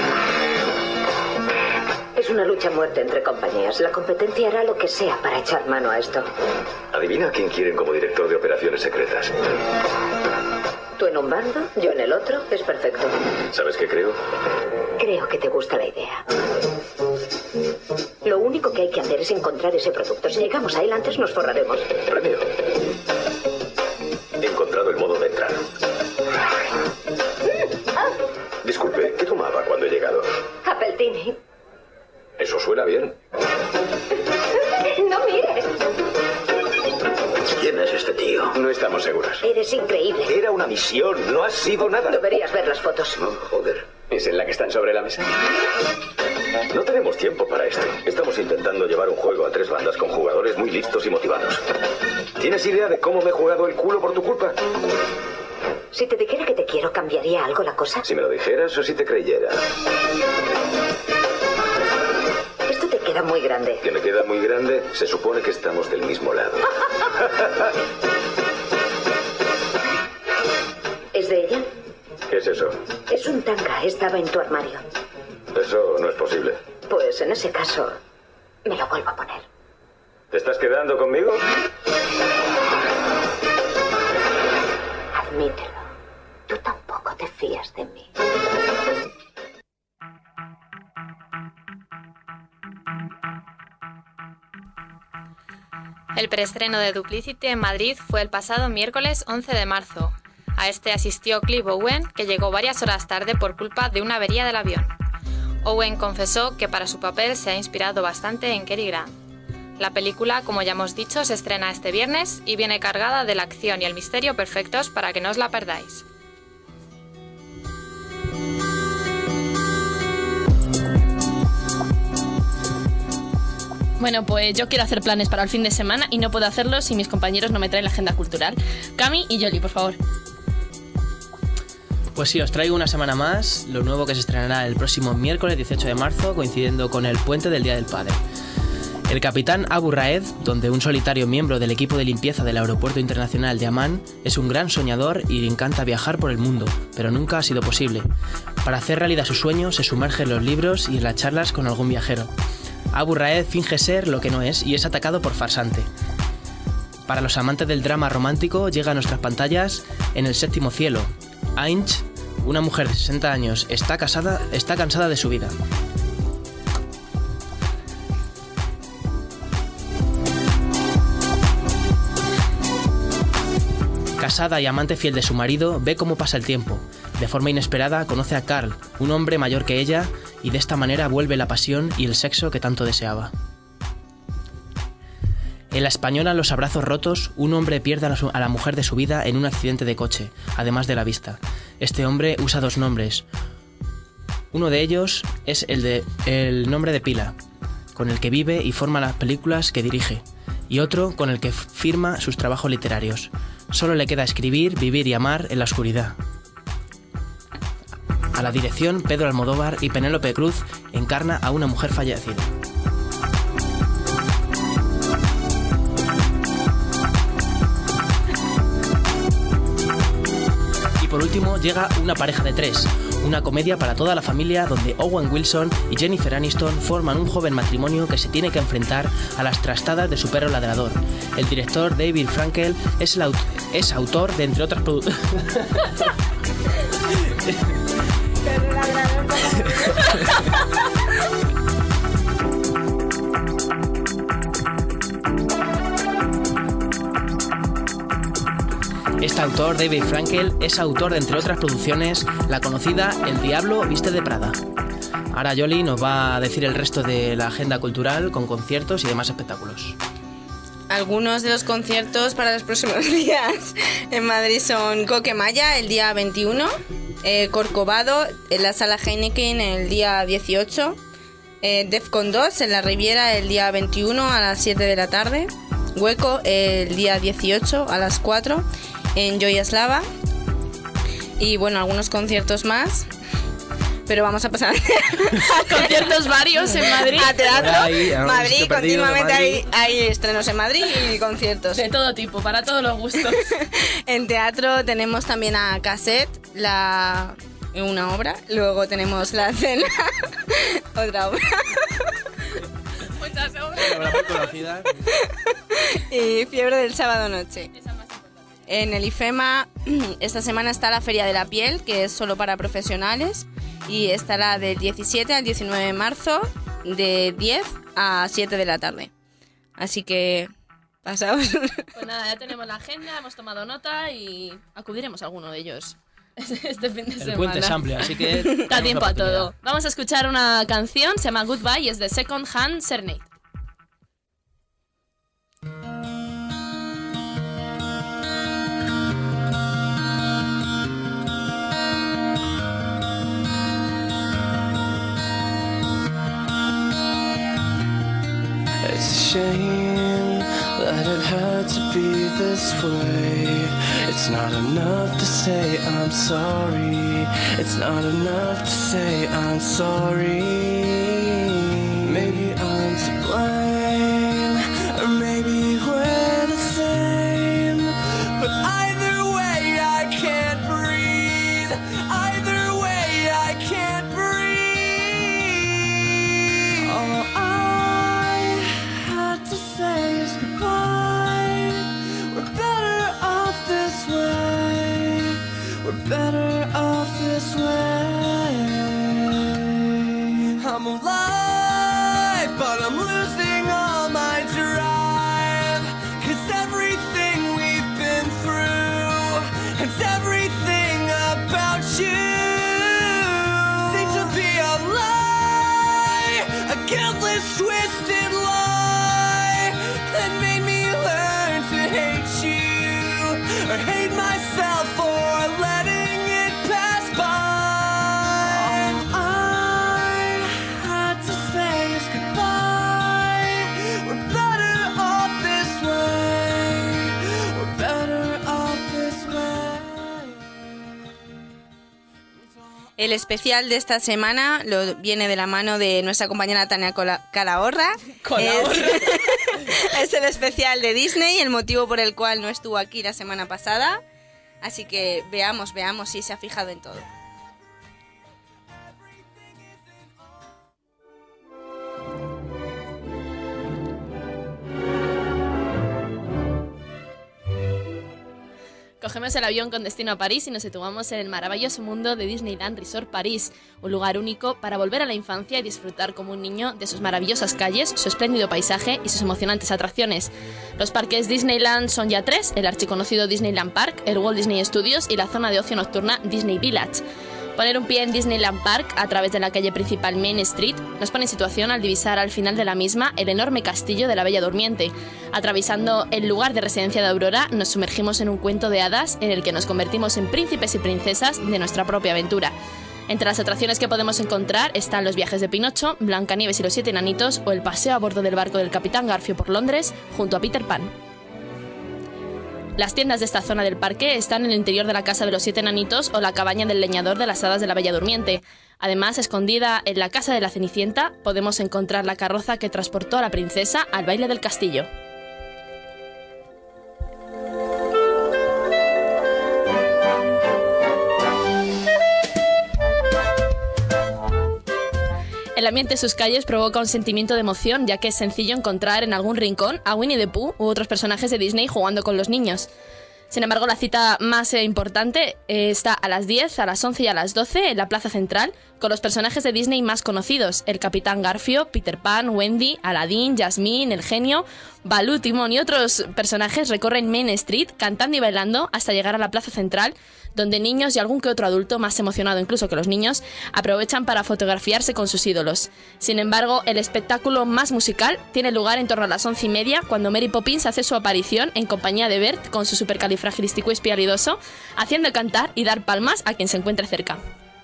Es una lucha a muerte entre compañías. La competencia hará lo que sea para echar mano a esto. Adivina a quién quieren como director de operaciones secretas. Tú en un bando, yo en el otro. Es perfecto. ¿Sabes qué creo? Creo que te gusta la idea. Lo único que hay que hacer es encontrar ese producto. Si llegamos a él antes, nos forraremos. Premio. He encontrado el modo de entrar. Disculpe, ¿qué tomaba cuando he llegado? Appletini. Eso suena bien. No mires. ¿Quién es este tío? No estamos seguros. Eres increíble. Era una misión, no ha sido nada. Deberías ver las fotos. No, joder. ¿Es en la que están sobre la mesa? No tenemos tiempo para esto. Estamos intentando llevar un juego a tres bandas con jugadores muy listos y motivados. ¿Tienes idea de cómo me he jugado el culo por tu culpa? Si te dijera que te quiero, ¿cambiaría algo la cosa? Si me lo dijeras o si te creyera. Esto te queda muy grande. ¿Que me queda muy grande? Se supone que estamos del mismo lado. ¿Es de ella? ¿Qué es eso? Es un tanga. Estaba en tu armario. Eso no es posible. Pues en ese caso, me lo vuelvo a poner. ¿Te estás quedando conmigo? Admítelo. Tú tampoco te fías de mí. El preestreno de Duplicity en Madrid fue el pasado miércoles once de marzo. A este asistió Clive Owen, que llegó varias horas tarde por culpa de una avería del avión. Owen confesó que para su papel se ha inspirado bastante en Cary Grant. La película, como ya hemos dicho, se estrena este viernes y viene cargada de la acción y el misterio perfectos para que no os la perdáis. Bueno, pues yo quiero hacer planes para el fin de semana y no puedo hacerlo si mis compañeros no me traen la agenda cultural. Cami y Yoli, por favor. Pues sí, os traigo una semana más lo nuevo que se estrenará el próximo miércoles dieciocho de marzo, coincidiendo con el puente del Día del Padre. El capitán Abu Raed, donde un solitario miembro del equipo de limpieza del Aeropuerto Internacional de Amán, es un gran soñador y le encanta viajar por el mundo, pero nunca ha sido posible. Para hacer realidad su sueño, se sumerge en los libros y en las charlas con algún viajero. Abu Raed finge ser lo que no es y es atacado por farsante. Para los amantes del drama romántico, llega a nuestras pantallas En el séptimo cielo. Ainch, una mujer de sesenta años, está casada, está cansada de su vida. Casada y amante fiel de su marido, ve cómo pasa el tiempo. De forma inesperada conoce a Carl, un hombre mayor que ella, y de esta manera vuelve la pasión y el sexo que tanto deseaba. En la española Los abrazos rotos, un hombre pierde a la, a la mujer de su vida en un accidente de coche, además de la vista. Este hombre usa dos nombres. Uno de ellos es el, de, el nombre de pila, con el que vive y forma las películas que dirige, y otro con el que firma sus trabajos literarios. Solo le queda escribir, vivir y amar en la oscuridad. A la dirección, Pedro Almodóvar, y Penélope Cruz encarna a una mujer fallecida. Y por último llega Una pareja de tres, una comedia para toda la familia donde Owen Wilson y Jennifer Aniston forman un joven matrimonio que se tiene que enfrentar a las trastadas de su perro ladrador. El director David Frankel es, el aut- es autor de, entre otras producciones... Este autor, David Frankel, es autor de, entre otras producciones, la conocida El Diablo viste de Prada. Ahora Yoli nos va a decir el resto de la agenda cultural con conciertos y demás espectáculos. Algunos de los conciertos para los próximos días en Madrid son Coquemaya el día veintiuno, eh, Corcovado en la Sala Heineken el día dieciocho, eh, Defcon dos en la Riviera el día veintiuno a las siete de la tarde, Hueco el día dieciocho a las cuatro en Joyaslava, y bueno, algunos conciertos más, pero vamos a pasar a conciertos varios en Madrid, a teatro. Ahí, Madrid, continuamente Madrid. Hay, hay estrenos en Madrid y conciertos de todo tipo, para todos los gustos. En teatro tenemos también a Cassette, la una obra, luego tenemos La Cena, otra obra. Muchas obras. Y Fiebre del sábado noche. En el IFEMA esta semana está la Feria de la Piel, que es solo para profesionales, y estará del diecisiete al diecinueve de marzo de diez a siete de la tarde. Así que pasaos. Pues nada, ya tenemos la agenda, hemos tomado nota y acudiremos a alguno de ellos este fin de semana. El puente es amplio, así que da tiempo a todo. Vamos a escuchar una canción, se llama Goodbye y es de Second Hand Serenade. It's a shame that it had to be this way. It's not enough to say I'm sorry. It's not enough to say I'm sorry. Maybe I'm to blame, or maybe we're the same. But either way I can't breathe. Either way I can't breathe. All I had to say is goodbye. We're better off this way. We're better off this way. I'm alive, but I'm losing all my drive. 'Cause everything we've been through, and everything about you seems to be a lie, a guiltless, twisted lie that made me learn to hate you, or hate myself for letting it pass by. All I had to say is goodbye. We're better off this way. We're better off this way. El especial de esta semana lo viene de la mano de nuestra compañera Tania Cola- Calahorra. Calahorra. Es, es el especial de Disney, el motivo por el cual no estuvo aquí la semana pasada. Así que veamos, veamos si se ha fijado en todo. Cogemos el avión con destino a París y nos situamos en el maravilloso mundo de Disneyland Resort París, un lugar único para volver a la infancia y disfrutar como un niño de sus maravillosas calles, su espléndido paisaje y sus emocionantes atracciones. Los parques Disneyland son ya tres: el archiconocido Disneyland Park, el Walt Disney Studios y la zona de ocio nocturna Disney Village. Poner un pie en Disneyland Park a través de la calle principal Main Street nos pone en situación al divisar al final de la misma el enorme castillo de la Bella Durmiente. Atravesando el lugar de residencia de Aurora nos sumergimos en un cuento de hadas en el que nos convertimos en príncipes y princesas de nuestra propia aventura. Entre las atracciones que podemos encontrar están los viajes de Pinocho, Blancanieves y los siete enanitos o el paseo a bordo del barco del Capitán Garfio por Londres junto a Peter Pan. Las tiendas de esta zona del parque están en el interior de la casa de los siete enanitos o la cabaña del leñador de las hadas de la Bella Durmiente. Además, escondida en la casa de la Cenicienta, podemos encontrar la carroza que transportó a la princesa al baile del castillo. El ambiente de sus calles provoca un sentimiento de emoción, ya que es sencillo encontrar en algún rincón a Winnie the Pooh u otros personajes de Disney jugando con los niños. Sin embargo, la cita más eh, importante eh, está a las diez, a las once y a las doce en la plaza central, con los personajes de Disney más conocidos: el Capitán Garfio, Peter Pan, Wendy, Aladdin, Jasmine, el genio, Balú, Timón y otros personajes recorren Main Street cantando y bailando hasta llegar a la plaza central, donde niños y algún que otro adulto, más emocionado incluso que los niños, aprovechan para fotografiarse con sus ídolos. Sin embargo, el espectáculo más musical tiene lugar en torno a las once y media, cuando Mary Poppins hace su aparición en compañía de Bert con su supercalifragilisticoespialidoso, haciendo cantar y dar palmas a quien se encuentre cerca.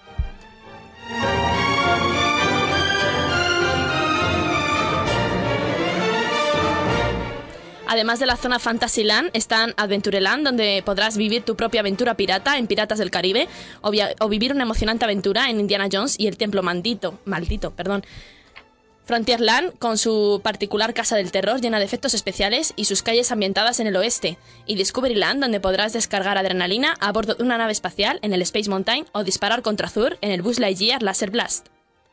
Además de la zona Fantasyland, están Adventureland, donde podrás vivir tu propia aventura pirata en Piratas del Caribe, o, via- o vivir una emocionante aventura en Indiana Jones y el Templo Maldito, maldito, perdón. Frontierland, con su particular casa del terror llena de efectos especiales y sus calles ambientadas en el oeste, y Discoveryland, donde podrás descargar adrenalina a bordo de una nave espacial en el Space Mountain o disparar contra Zur en el Buzz Lightyear Laser Blast.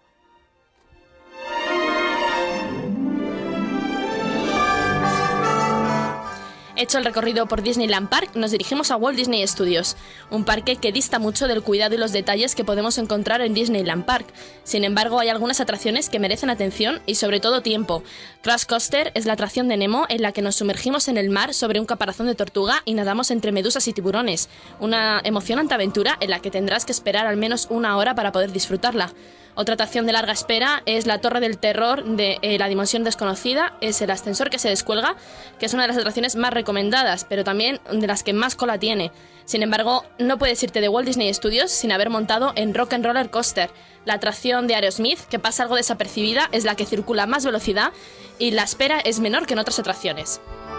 Hecho el recorrido por Disneyland Park, nos dirigimos a Walt Disney Studios, un parque que dista mucho del cuidado y los detalles que podemos encontrar en Disneyland Park. Sin embargo, hay algunas atracciones que merecen atención y sobre todo tiempo. Crash Coaster es la atracción de Nemo en la que nos sumergimos en el mar sobre un caparazón de tortuga y nadamos entre medusas y tiburones. Una emocionante aventura en la que tendrás que esperar al menos una hora para poder disfrutarla. Otra atracción de larga espera es la Torre del Terror de eh, la Dimensión Desconocida. Es el ascensor que se descuelga, que es una de las atracciones más recomendadas, pero también de las que más cola tiene. Sin embargo, no puedes irte de Walt Disney Studios sin haber montado en Rock and Roller Coaster. La atracción de Aerosmith, que pasa algo desapercibida, es la que circula a más velocidad y la espera es menor que en otras atracciones.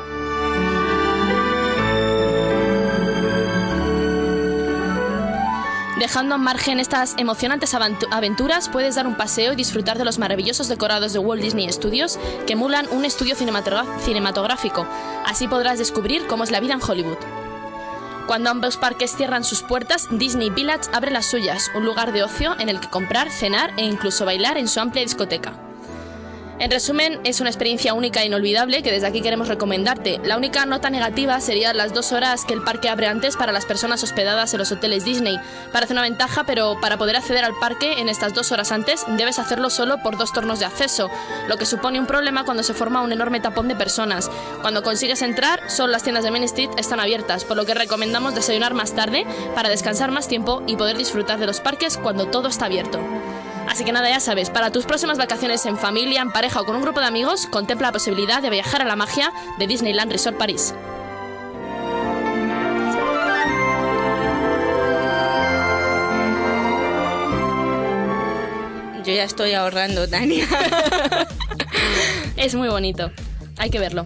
Dejando al margen estas emocionantes aventuras, puedes dar un paseo y disfrutar de los maravillosos decorados de Walt Disney Studios que emulan un estudio cinematográfico. Así podrás descubrir cómo es la vida en Hollywood. Cuando ambos parques cierran sus puertas, Disney Village abre las suyas, un lugar de ocio en el que comprar, cenar e incluso bailar en su amplia discoteca. En resumen, es una experiencia única e inolvidable que desde aquí queremos recomendarte. La única nota negativa sería las dos horas que el parque abre antes para las personas hospedadas en los hoteles Disney. Parece una ventaja, pero para poder acceder al parque en estas dos horas antes debes hacerlo solo por dos turnos de acceso, lo que supone un problema cuando se forma un enorme tapón de personas. Cuando consigues entrar, solo las tiendas de Main Street están abiertas, por lo que recomendamos desayunar más tarde para descansar más tiempo y poder disfrutar de los parques cuando todo está abierto. Así que nada, ya sabes, para tus próximas vacaciones en familia, en pareja o con un grupo de amigos, contempla la posibilidad de viajar a la magia de Disneyland Resort París. Yo ya estoy ahorrando, Tania. Es muy bonito, hay que verlo.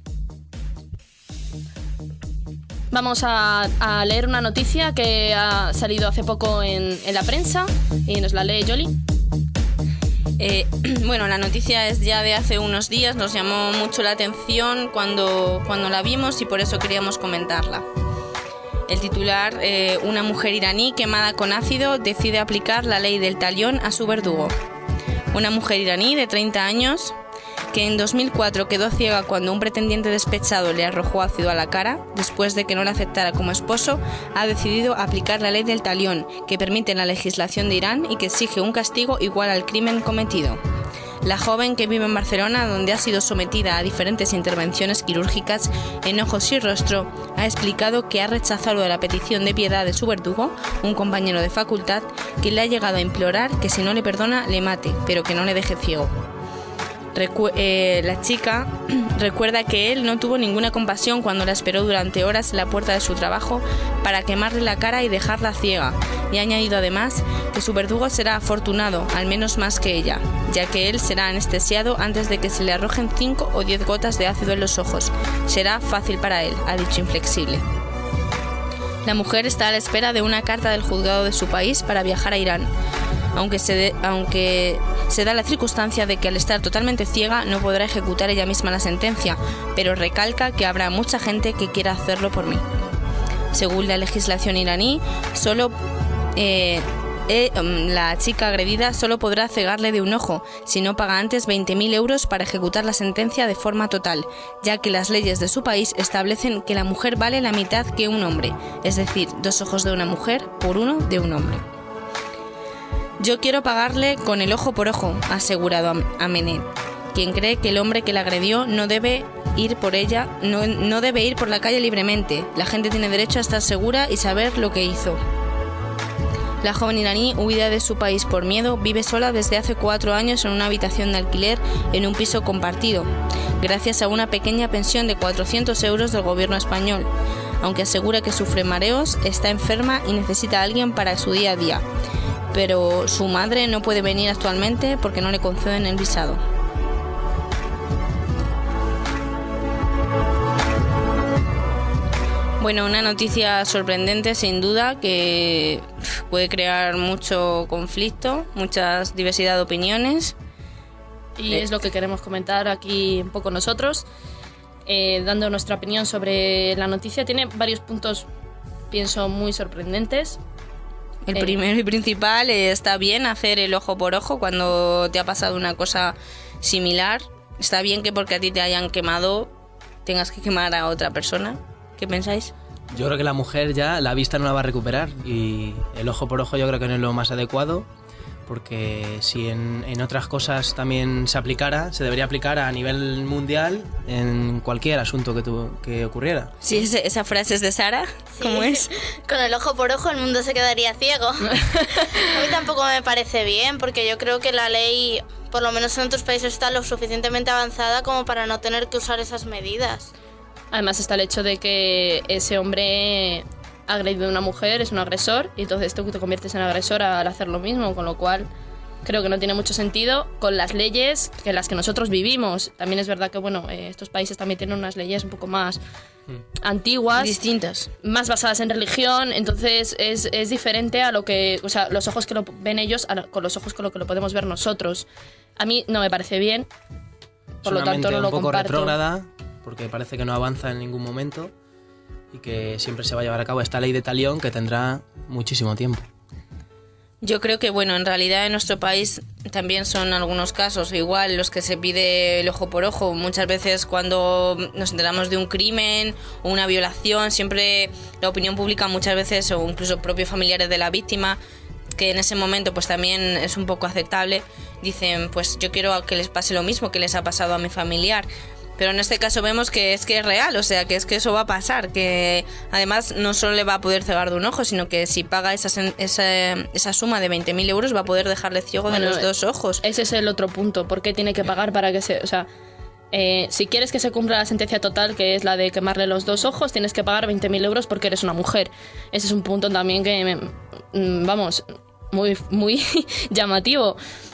Vamos a, a leer una noticia que ha salido hace poco en, en la prensa y nos la lee Yoli. Eh, bueno, la noticia es ya de hace unos días, nos llamó mucho la atención cuando, cuando la vimos y por eso queríamos comentarla. El titular, eh, una mujer iraní quemada con ácido decide aplicar la ley del talión a su verdugo. Una mujer iraní de treinta años que en dos mil cuatro quedó ciega cuando un pretendiente despechado le arrojó ácido a la cara, después de que no le aceptara como esposo, ha decidido aplicar la ley del talión, que permite en la legislación de Irán y que exige un castigo igual al crimen cometido. La joven, que vive en Barcelona, donde ha sido sometida a diferentes intervenciones quirúrgicas en ojos y rostro, ha explicado que ha rechazado la petición de piedad de su verdugo, un compañero de facultad, que le ha llegado a implorar que si no le perdona le mate, pero que no le deje ciego. Recu- eh, la chica recuerda que él no tuvo ninguna compasión cuando la esperó durante horas en la puerta de su trabajo para quemarle la cara y dejarla ciega, y ha añadido además que su verdugo será afortunado, al menos más que ella, ya que él será anestesiado antes de que se le arrojen cinco o diez gotas de ácido en los ojos. Será fácil para él, ha dicho inflexible. La mujer está a la espera de una carta del juzgado de su país para viajar a Irán, aunque se, de, aunque se da la circunstancia de que al estar totalmente ciega no podrá ejecutar ella misma la sentencia, pero recalca que habrá mucha gente que quiera hacerlo por mí. Según la legislación iraní, solo eh, eh, la chica agredida solo podrá cegarle de un ojo si no paga antes veinte mil euros para ejecutar la sentencia de forma total, ya que las leyes de su país establecen que la mujer vale la mitad que un hombre, es decir, dos ojos de una mujer por uno de un hombre. Yo quiero pagarle con el ojo por ojo, ha asegurado Amenet, quien cree que el hombre que la agredió no debe ir por ella, no, no debe ir por la calle libremente. La gente tiene derecho a estar segura y saber lo que hizo. La joven iraní, huida de su país por miedo, vive sola desde hace cuatro años en una habitación de alquiler en un piso compartido, gracias a una pequeña pensión de cuatrocientos euros del gobierno español. Aunque asegura que sufre mareos, está enferma y necesita a alguien para su día a día. Pero su madre no puede venir actualmente porque no le conceden el visado. Bueno, una noticia sorprendente sin duda que puede crear mucho conflicto, mucha diversidad de opiniones. Y es lo que queremos comentar aquí un poco nosotros, eh, dando nuestra opinión sobre la noticia. Tiene varios puntos, pienso, muy sorprendentes. El primero y principal, eh, está bien hacer el ojo por ojo cuando te ha pasado una cosa similar. Está bien que porque a ti te hayan quemado tengas que quemar a otra persona. ¿Qué pensáis? Yo creo que la mujer ya la vista no la va a recuperar y el ojo por ojo yo creo que no es lo más adecuado, porque si en, en otras cosas también se aplicara, se debería aplicar a nivel mundial en cualquier asunto que, tu, que ocurriera. Sí, ese, esa frase es de Sara. Sí. ¿Cómo es? Con el ojo por ojo el mundo se quedaría ciego. A mí tampoco me parece bien, porque yo creo que la ley, por lo menos en otros países, está lo suficientemente avanzada como para no tener que usar esas medidas. Además está el hecho de que ese hombre ha agredido a una mujer, es un agresor, y entonces tú te conviertes en agresor al hacer lo mismo, con lo cual creo que no tiene mucho sentido con las leyes que las que nosotros vivimos. También es verdad que bueno, eh, estos países también tienen unas leyes un poco más mm. antiguas, distintas, más basadas en religión, entonces es, es diferente a lo que, o sea, los ojos que lo ven ellos a lo, con los ojos con lo que lo podemos ver nosotros. A mí no me parece bien, por lo tanto no lo comparto. Un poco retrógrada, porque parece que no avanza en ningún momento y que siempre se va a llevar a cabo esta ley de talión que tendrá muchísimo tiempo. Yo creo que, bueno, en realidad en nuestro país también son algunos casos igual los que se pide el ojo por ojo. Muchas veces cuando nos enteramos de un crimen o una violación, siempre la opinión pública muchas veces, o incluso propios familiares de la víctima, que en ese momento pues también es un poco aceptable, dicen, pues yo quiero que les pase lo mismo que les ha pasado a mi familiar. Pero en este caso vemos que es que es real, o sea, que es que eso va a pasar, que además no solo le va a poder cegar de un ojo, sino que si paga esa, esa, esa suma de veinte mil euros va a poder dejarle ciego bueno, de los dos ojos. Ese es el otro punto, ¿por qué tiene que pagar para que se...? O sea, eh, si quieres que se cumpla la sentencia total, que es la de quemarle los dos ojos, tienes que pagar veinte mil euros porque eres una mujer. Ese es un punto también que, vamos, muy, muy llamativo.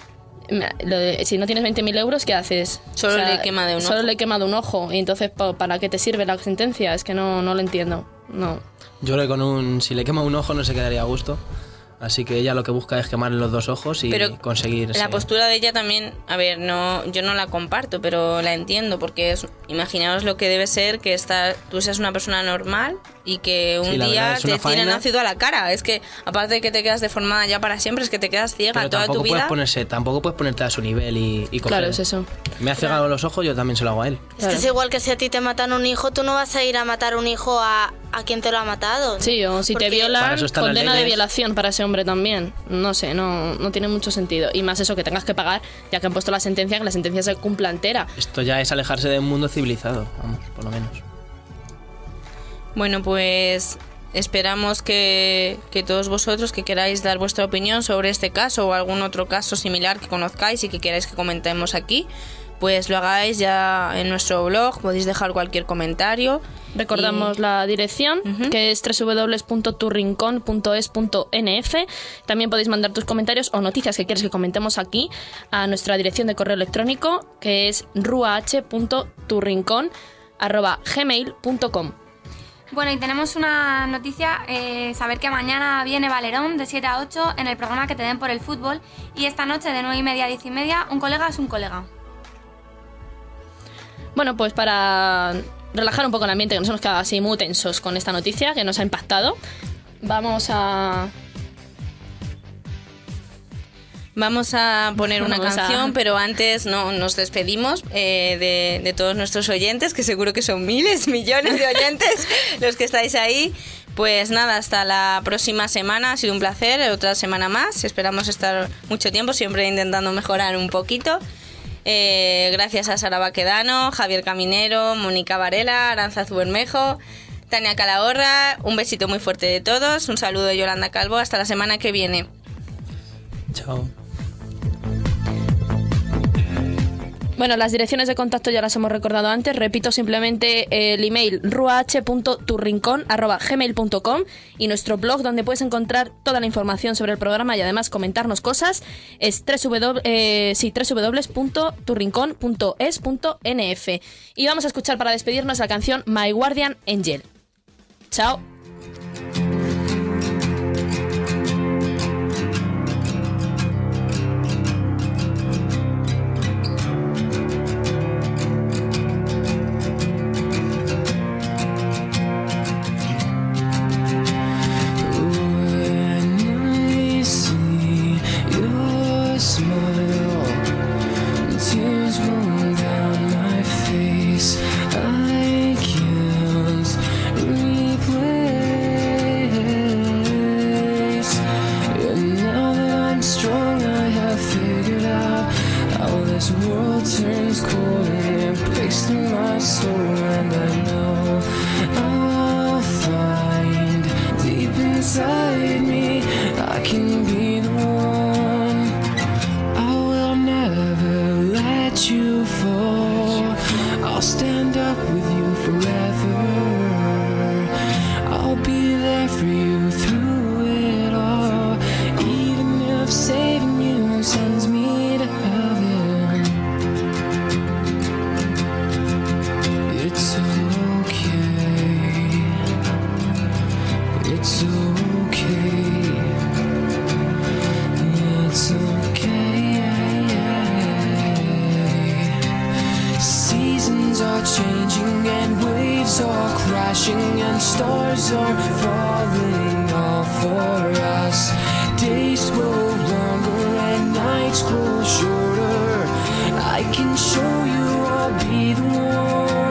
Si no tienes veinte mil euros, ¿qué haces? Solo o sea, le quema de un solo ojo. le he quemado un ojo. Y entonces, ¿para qué te sirve la sentencia? Es que no, no lo entiendo. No. Yo creo que con un, si le quema un ojo no se quedaría a gusto. Así que ella lo que busca es quemarle los dos ojos y pero conseguir... La postura de ella también, a ver, no, yo no la comparto, pero la entiendo, porque es, imaginaos lo que debe ser que esta, tú seas una persona normal y que un sí, día te tiren ácido a la cara. Es que, aparte de que te quedas deformada ya para siempre, es que te quedas ciega pero toda tu vida. Puedes ponerse, tampoco puedes ponerte a su nivel y, y coger. Claro, es eso. Me ha cegado claro. los ojos, yo también se lo hago a él. Es claro. que es igual que si a ti te matan un hijo, tú no vas a ir a matar un hijo a, a quien te lo ha matado. Sí, o si porque te violan, condena de violación para ese hombre también. No sé, no, no tiene mucho sentido. Y más eso, que tengas que pagar, ya que han puesto la sentencia, que la sentencia se cumpla entera. Esto ya es alejarse de un mundo civilizado, vamos, por lo menos. Bueno, pues esperamos que, que todos vosotros que queráis dar vuestra opinión sobre este caso o algún otro caso similar que conozcáis y que queráis que comentemos aquí, pues lo hagáis ya en nuestro blog, podéis dejar cualquier comentario. Recordamos y... la dirección, uh-huh. que es doble u doble u doble u punto tu rincón punto es punto ene efe. También podéis mandar tus comentarios o noticias que quieres que comentemos aquí a nuestra dirección de correo electrónico, que es ruah punto tu rincón arroba gmail punto com. Bueno, y tenemos una noticia, eh, saber que mañana viene Valerón de siete a ocho en el programa que te den por el fútbol, y esta noche de nueve y media a diez y media, un colega es un colega. Bueno, pues para relajar un poco el ambiente, que nos hemos quedado así muy tensos con esta noticia que nos ha impactado, vamos a... Vamos a poner una Vamos canción, a... pero antes no nos despedimos eh, de, de todos nuestros oyentes, que seguro que son miles, millones de oyentes los que estáis ahí. Pues nada, hasta la próxima semana. Ha sido un placer, otra semana más. Esperamos estar mucho tiempo, siempre intentando mejorar un poquito. Eh, gracias a Sara Baquedano, Javier Caminero, Mónica Varela, Aranzazu Bermejo, Tania Calahorra. Un besito muy fuerte de todos. Un saludo de Yolanda Calvo. Hasta la semana que viene. Chao. Bueno, las direcciones de contacto ya las hemos recordado antes. Repito simplemente el email ruah punto tu rincón arroba gmail punto com y nuestro blog, donde puedes encontrar toda la información sobre el programa y además comentarnos cosas, es doble u doble u doble u, eh, sí, doble u doble u doble u punto tu rincón punto es punto ene efe. Y vamos a escuchar para despedirnos la canción My Guardian Angel. Chao. And stars are falling all for us. Days grow longer and nights grow shorter. I can show you I'll be the one.